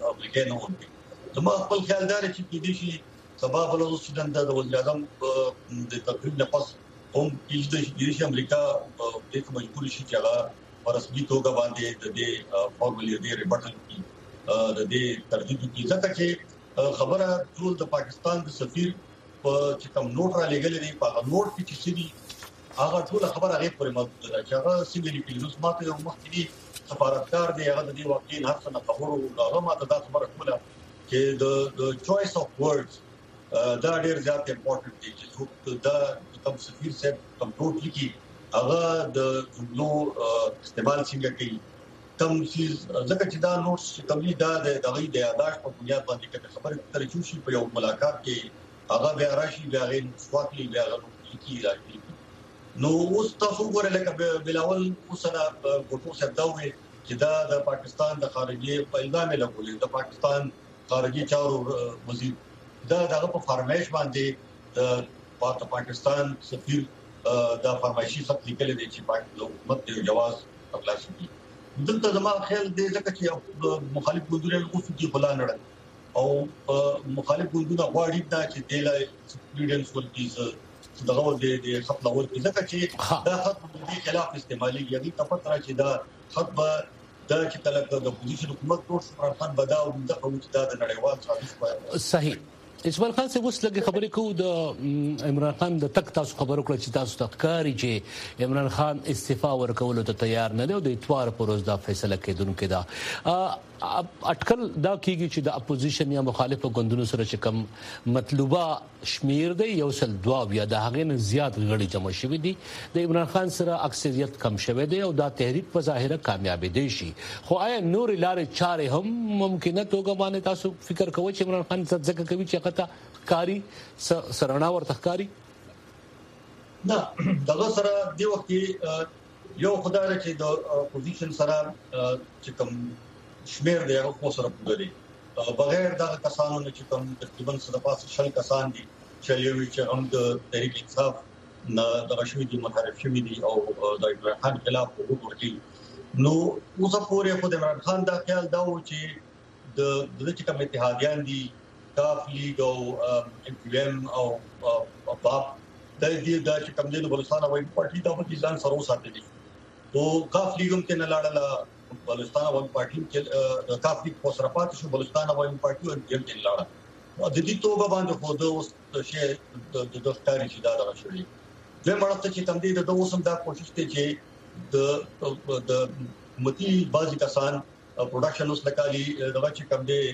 امریکا نه ووني زما خپل خیال دار چې کې دي شي سبب بلوچستان د وزیر اعظم د تقریبا نه پس هم چې د شي امریکا د مجبور شي چې هغه رسمي توګه باندې د دې فارمولي دی ریبټل کی د دې ترجیح کی ځکه چې خبره ټول د پاکستان د سفیر په چې کوم نوٹ را لګل دي په نوٹ کې چې سړي هغه ټول خبره هغه پرې موجوده ده چې هغه سیمه کې نو ماته یو مخکې سفارتکار دی هغه د دې واقعي هر څه نه خبرو هغه ماته دا خبره کوله چې د د چويس اف ورډز دا ډېر زیات امپورټنت دی چې دا کوم سفیر صاحب کوم ټول لیکي هغه د جملو استعمال څنګه کوي کوم چې ځکه چې دا نوټس چې کومي دا د دغې د یاداشت په بنیاد باندې کې خبره ترې شي په یو ملاقات کې هغه بیا راشي بیا غي سواکلی بیا لیکي راځي نو اوس تاسو ګورئ لکه بلاول اوسنه ګوتو سبداوي چې دا د پاکستان د خارجي په الزام لګولې د پاکستان خارجي چارو وزیر دا دغه په فرمایش باندې د پاکستان سفیر دا فرمایشي خط لیکل دي چې حکومت د جواز ترلاسه کړي دلته زما خیال دی ځکه چې مخالف ګوندونه اوس دي بلا نړۍ او مخالف ګوندونه غواړي دا چې د لیډنس ولټي دغه د خط لور ځکه چې دا خط د خلاف استعمالي یعنی تفت را چې دا خط به دا چې کله د اپوزیشن حکومت ټول فرقان بداو د قوت د نړیوال سازش صحیح اسماعیل خان صاحب اوس لږه خبرې کوو د عمران خان د تک تاسو خبرو کړل چې تاسو تخکاری چې عمران خان استعفا ورکولو ته تیار نه دی او د اتوار پر ورځ دا فیصله کېدونکې ده اټکل دا کیږي چې د اپوزیشن یا مخالفو ګوندونو سره چې کوم مطلوبه شمیر دی یو سل دوا بیا د هغې نه زیات غړي جمع شوي دي د عمران خان سره اکثریت کم شوی دی او دا تحریک په ظاهره کامیاب دی شي خو آیا نور لارې چارې هم ممکنه توګه باندې تاسو فکر کوئ چې عمران خان ځکه کوي چې هغه کاری سرنا ورته کاری نه دغه سره دی وخت یو خدای چې د اپوزیشن سره چې کوم شمیر دی هغه خو سره پوری بغیر دا کسانو نه چې کوم تقریبا صدقات شل کسان دي چې یو چې هم د تحریک انصاف نه د رشوی دي منحرف شوی دي او د عمران خان خلاف وګورئ نو اوسه پورې خو د عمران خان دا خیال دا و چې د د چې کوم اتحادیان دي کاف لیگ او ام پی ایم او باب د دې د چې کوم د بلوچستان وایي پارټي د ځان سره وساتلي او کاف لیگ هم ته نه لاړه بلوچستان وایي پارټي چې د کاف لیگ په سره پاتې شو بلوچستان وایي پارټي هم ته لاړه د دې توګه باندې خو د اوس شی د دفتري چې دا راشي د مرسته چې تم دې د اوسم دا کوشش کوي چې د د متي بازي کسان پروډکشن اوس لکالي دغه چې کوم دی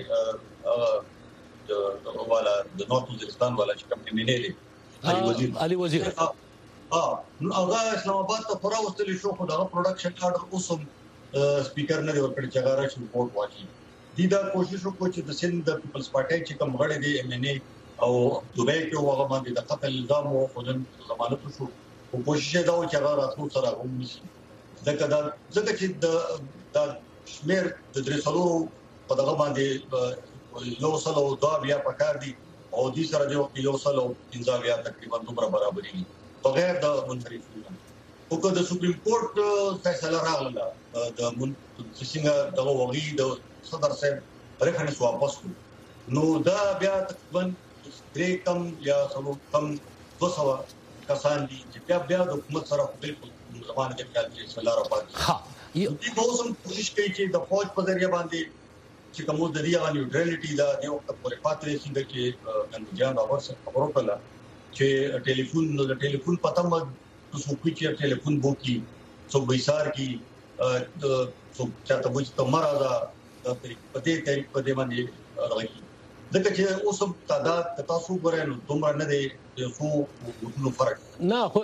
د والا د نورث وزیرستان والا چې کوم دی نه دی علي وزیر علي وزیر اه نو هغه اسلام آباد ته خورا وستلی شو خو دا پروډکشن کارډر اوسم سپیکر نه دی ورکړی چې هغه راشي رپورټ واچي دي دا کوشش وکړي چې د سند د پیپلز پارټي چې کوم غړي دي ام ان ای او دوبه کې هغه باندې د قتل الزام او خلن ضمانت شو او کوشش دا و چې هغه راتلو سره هم نشي ځکه دا ځکه چې د شمیر د درسلو په دغه باندې یو سلو دا بیا پکار دي او دې سره جو یو سلو انځا بیا تقریبا دومره برابرۍ بغیر د منصرفین او که د سپریم کورټ فیصله راغله د څنګه دغه وغي د صدر صاحب ریفرنس واپس نو دا بیا تقریبا درې کم یا څلور کم دوه کسان دي چې بیا بیا د حکومت سره بالکل روان دي چې سلا را پاتې ها یو دې اوسم کوشش کوي چې د فوج په ذریعہ باندې چې کوم د دې غو نیوټرالټي دا د وخت پورې پاتې شي د کې انجام اور څخه خبرو کړه چې ټلیفون نو د ټلیفون پته مګ څو چې ټلیفون بوکي څو بیسار کی څو چاته وځي ته مرزا د په دې طریق په دې باندې راغلی ځکه چې اوس تعداد تاسو غوړې نو دومره نه دی یو نو فرق نه خو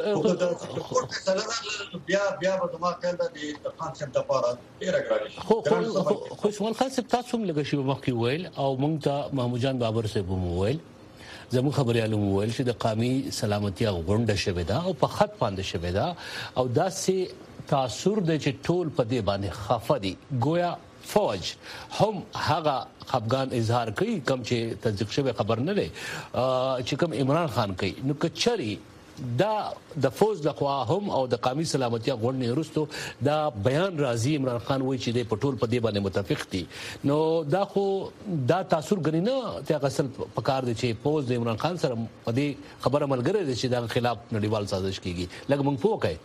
بیا بیا به ما کړل د کانسپټ لپاره ډیر غواړي خو خو اسماعیل خان صاحب تاسو هم لګشي ومخکې ویل او موږ ته محمود جان بابر صاحب هم ویل زمو خبريالو ویل چې د قومي سلامتیا غونډه شوه دا او په خط باندې شوه دا او داسې تاثیر د چې ټول په دې باندې خفه دي گویا فوج هم هغه افغان اظهار کوي کوم چې تصدیق شوی خبر نه دی چې کوم عمران خان کوي نو کچري دا د فوز لخوا هم او د قومي سلامتیا غونډې وروسته دا بیان راځي عمران خان وایي چې د پټول په دې باندې متفق دي نو دا خو دا تاثیر غنی نه ته اصل پکار دي چې فوز د عمران خان سره په دې خبره ملګری دي چې دا خلاف نړیوال سازش کیږي لکه موږ پوکای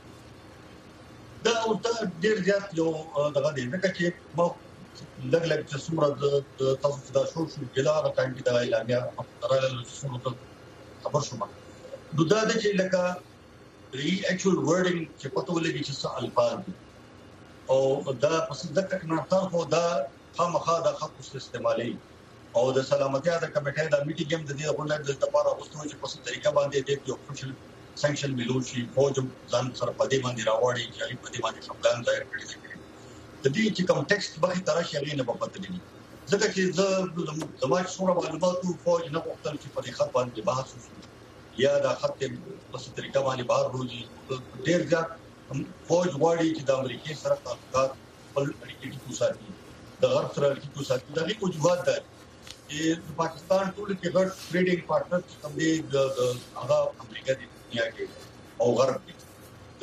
دا او ته ډیر زیات یو دغه دی لکه چې مو لګ لګ چې څومره د تاسو دا شو شو کله هغه ټایم کې دا اعلانیا راغله چې څومره خبر شوم نو دا د چې لکه ری اکچوال ورډینګ چې پته ولګي چې څه الفاظ دي او دا پس د ټکنالوژي خو دا خامخا د خط استعمالي او د سلامتیا د کمیټې د میټینګ هم د دې غونډې د لپاره غوښتنه چې په څه طریقه باندې د یو افیشل سانکشن ملوشي فوج ځان سره په دې باندې راوړي چې په دې باندې خپلان ظاهر کړی دي د دې چې کوم ټیکسټ به تر شي نه په پته دي ځکه چې زه زموږ څومره معلوماتو فوج نه وختل چې په دې خط باندې بحث وشي یا دا خط په څه طریقه باندې بهر روزي ډیر ځات فوج واړي چې د امریکای سره تعلقات په اړیکې کې ساتي د غرب سره اړیکې کې ساتي دا هیڅ وجوهات ده چې پاکستان ټول کې غټ ټریډینګ پارټنر چې کوم دي د هغه امریکا دی دنیا کې او غرب کې د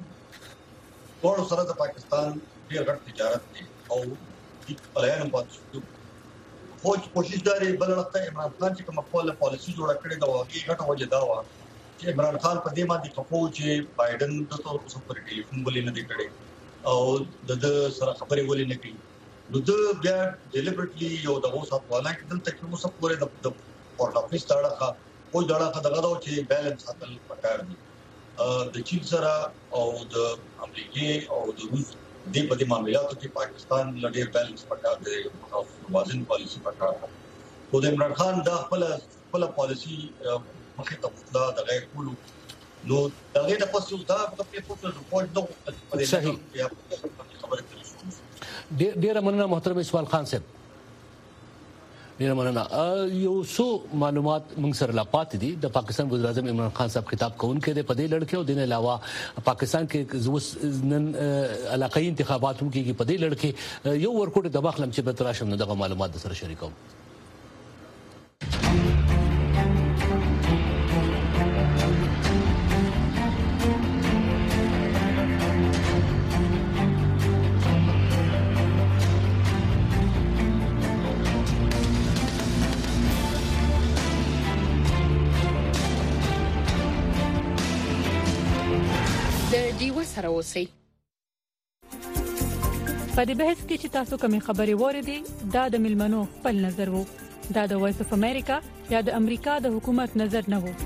ټول سره د پاکستان ډیر غټ تجارت دی او د پلاین په فوج کوشش کوي بل وخت عمران خان چې کوم خپل پالیسی جوړ کړی دا واقعي غټه وجه دا و چې عمران خان په دې باندې خپو چې بایدن د تاسو پر ټلیفون ولې نه دی کړی او د سره خبرې ولې نه کړې نو د بیا ډیلیبرټلی یو دغه ساتواله کې دلته کې مو سب پورې د پورټ افیس تاړه او دغه دغه چې بیلانس ساتل پکار دي د چین سره او د امریکای او د روس د په دې معاملاتو کې پاکستان لډیر بیلانس پکار دی او وازن پالیسی پکار ده خو د عمران خان د خپل خپل پالیسی مخې ته دا د غیر کولو نو دغه د پاسو دا په خپل رپورټ دوه صحیح ډیر مننه محترم اسماعیل خان صاحب ډیر مننه یو څو معلومات موږ سره لا پاتې دي د پاکستان وزیر اعظم عمران خان صاحب خطاب کوونکې د پدې لړکې او د نه علاوه پاکستان کې نن علاقائی انتخابات هم کېږي پدې لړکې یو ورکوټ د باخلم چې به تراشم نه دغه معلومات سره شریکوم سره اوسئ په دې بحث کې چې تاسو کومې خبرې وریدي دا د ملمنو خپل نظر وو دا د وایس اف امریکا یا د امریکا د حکومت نظر نه وو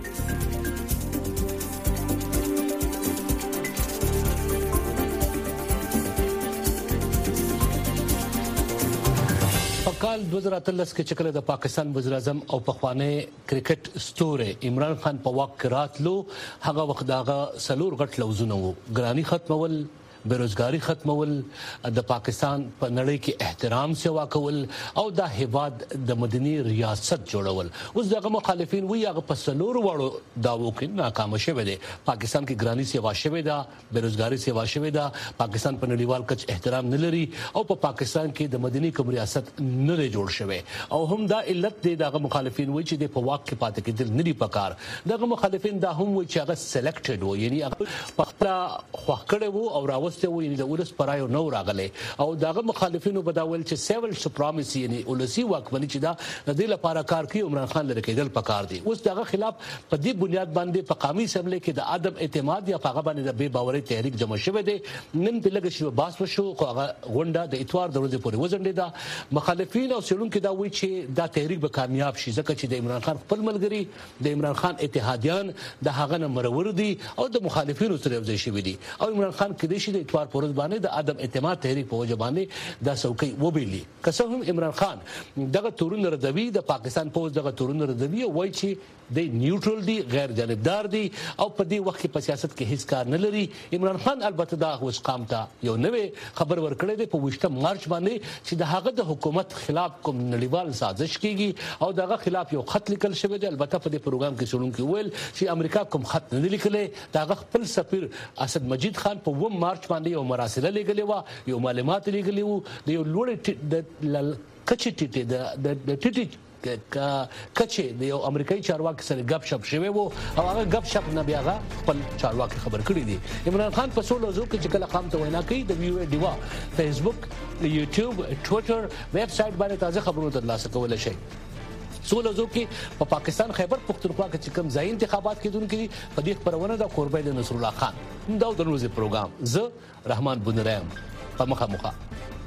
کال دوه هزار اتلس کې چې کله د پاکستان وزیر اعظم او پخوانی کرکټ ستوري عمران خان په واک راتلو هغه وخت داغه سلور غټ لوزونه وو ګرانی ختمول بیروزګاری ختمول د پاکستان په نړۍ کې احترام سیوا کول او د هیواد د مدني ریاست جوړول اوس دغه مخالفین وی هغه په سلور وړو داوو کې ناکام شوه دي پاکستان کې ګرانی سیوا شوه ده بیروزګاری سیوا شوه ده پاکستان په نړیوال کچ احترام نه لري او په پاکستان کې د مدني کوم ریاست نه لري جوړ شوه او هم دا علت دی دغه مخالفین وی چې د په واک کې پاتې کېدل نه دي پکار دغه مخالفین دا هم وی چې هغه سلیکټډ وو یعنی هغه په خپل خوښ وو او راو ته ویني د ولس پرایو نو راغله او داغه مخالفینو بداول چې سیول سپرامسي یعنی ولسی واکمنی چې دا د دې لپاره کار کوي عمران خان لري کېدل پکار دي اوس داغه خلاف په دې بنیاد باندې په قومي اسمبلی کې د عدم اعتماد یا هغه باندې د بے باورۍ تحریک جمع شوه دي نن په لګ شو باس وشو خو هغه غونډه د اتوار د ورځې پورې وزنډه ده مخالفین او سړونکو دا وایي چې دا تحریک به کامیاب شي ځکه چې د عمران خان خپل ملګری د عمران خان اتحادیان د هغه نه مرور دي او د مخالفینو سره یو ځای شوي دي او عمران خان کې د شي د اتوار پورز باندې د عدم اعتماد تحریک په وجه باندې دا څوکۍ وبېلي که څه هم عمران خان دغه تورن ردوی د پاکستان پوز دغه تورن ردوی وایي چې د نیوټرل دي غیر جانبدار دي او په دې وخت کې په سیاست کې هیڅ کار نه لري عمران خان البته دا اوس قام ته یو نوې خبر ورکړی دی په وشته مارچ باندې چې د هغه د حکومت خلاف کوم نړیوال سازش کیږي او دغه خلاف یو خط لیکل شوی دی البته په دې پروګرام کې شروع ویل چې امریکا کوم خط نه لیکلی دغه خپل سفیر اسد مجید خان په و مارچ باندې یو مراسله لګلې و یو معلومات لګلې و د یو لوړ د کچې ټیټه د د ټیټه کچه د یو امریکایي چارواکي سره غب شپ شوی وو او هغه غب شپ نه بیا هغه خپل چارواکي خبر کړی دی. عمران خان په سولو ځو کې چې کله قام ته وینا کوي د ویو ډیوا فیسبوک یوټیوب ټوئیټر ویب سټ باندې تازه خبرونه ترلاسه کولای شي. سولو ځو کې په پا پاکستان خیبر پختونخوا کې چې کوم ځای انتخابات کېدونکي په دې خبرونه د قربای د نصر الله خان دا د روزي پروګرام زه رحمان بنرام په مخه مخه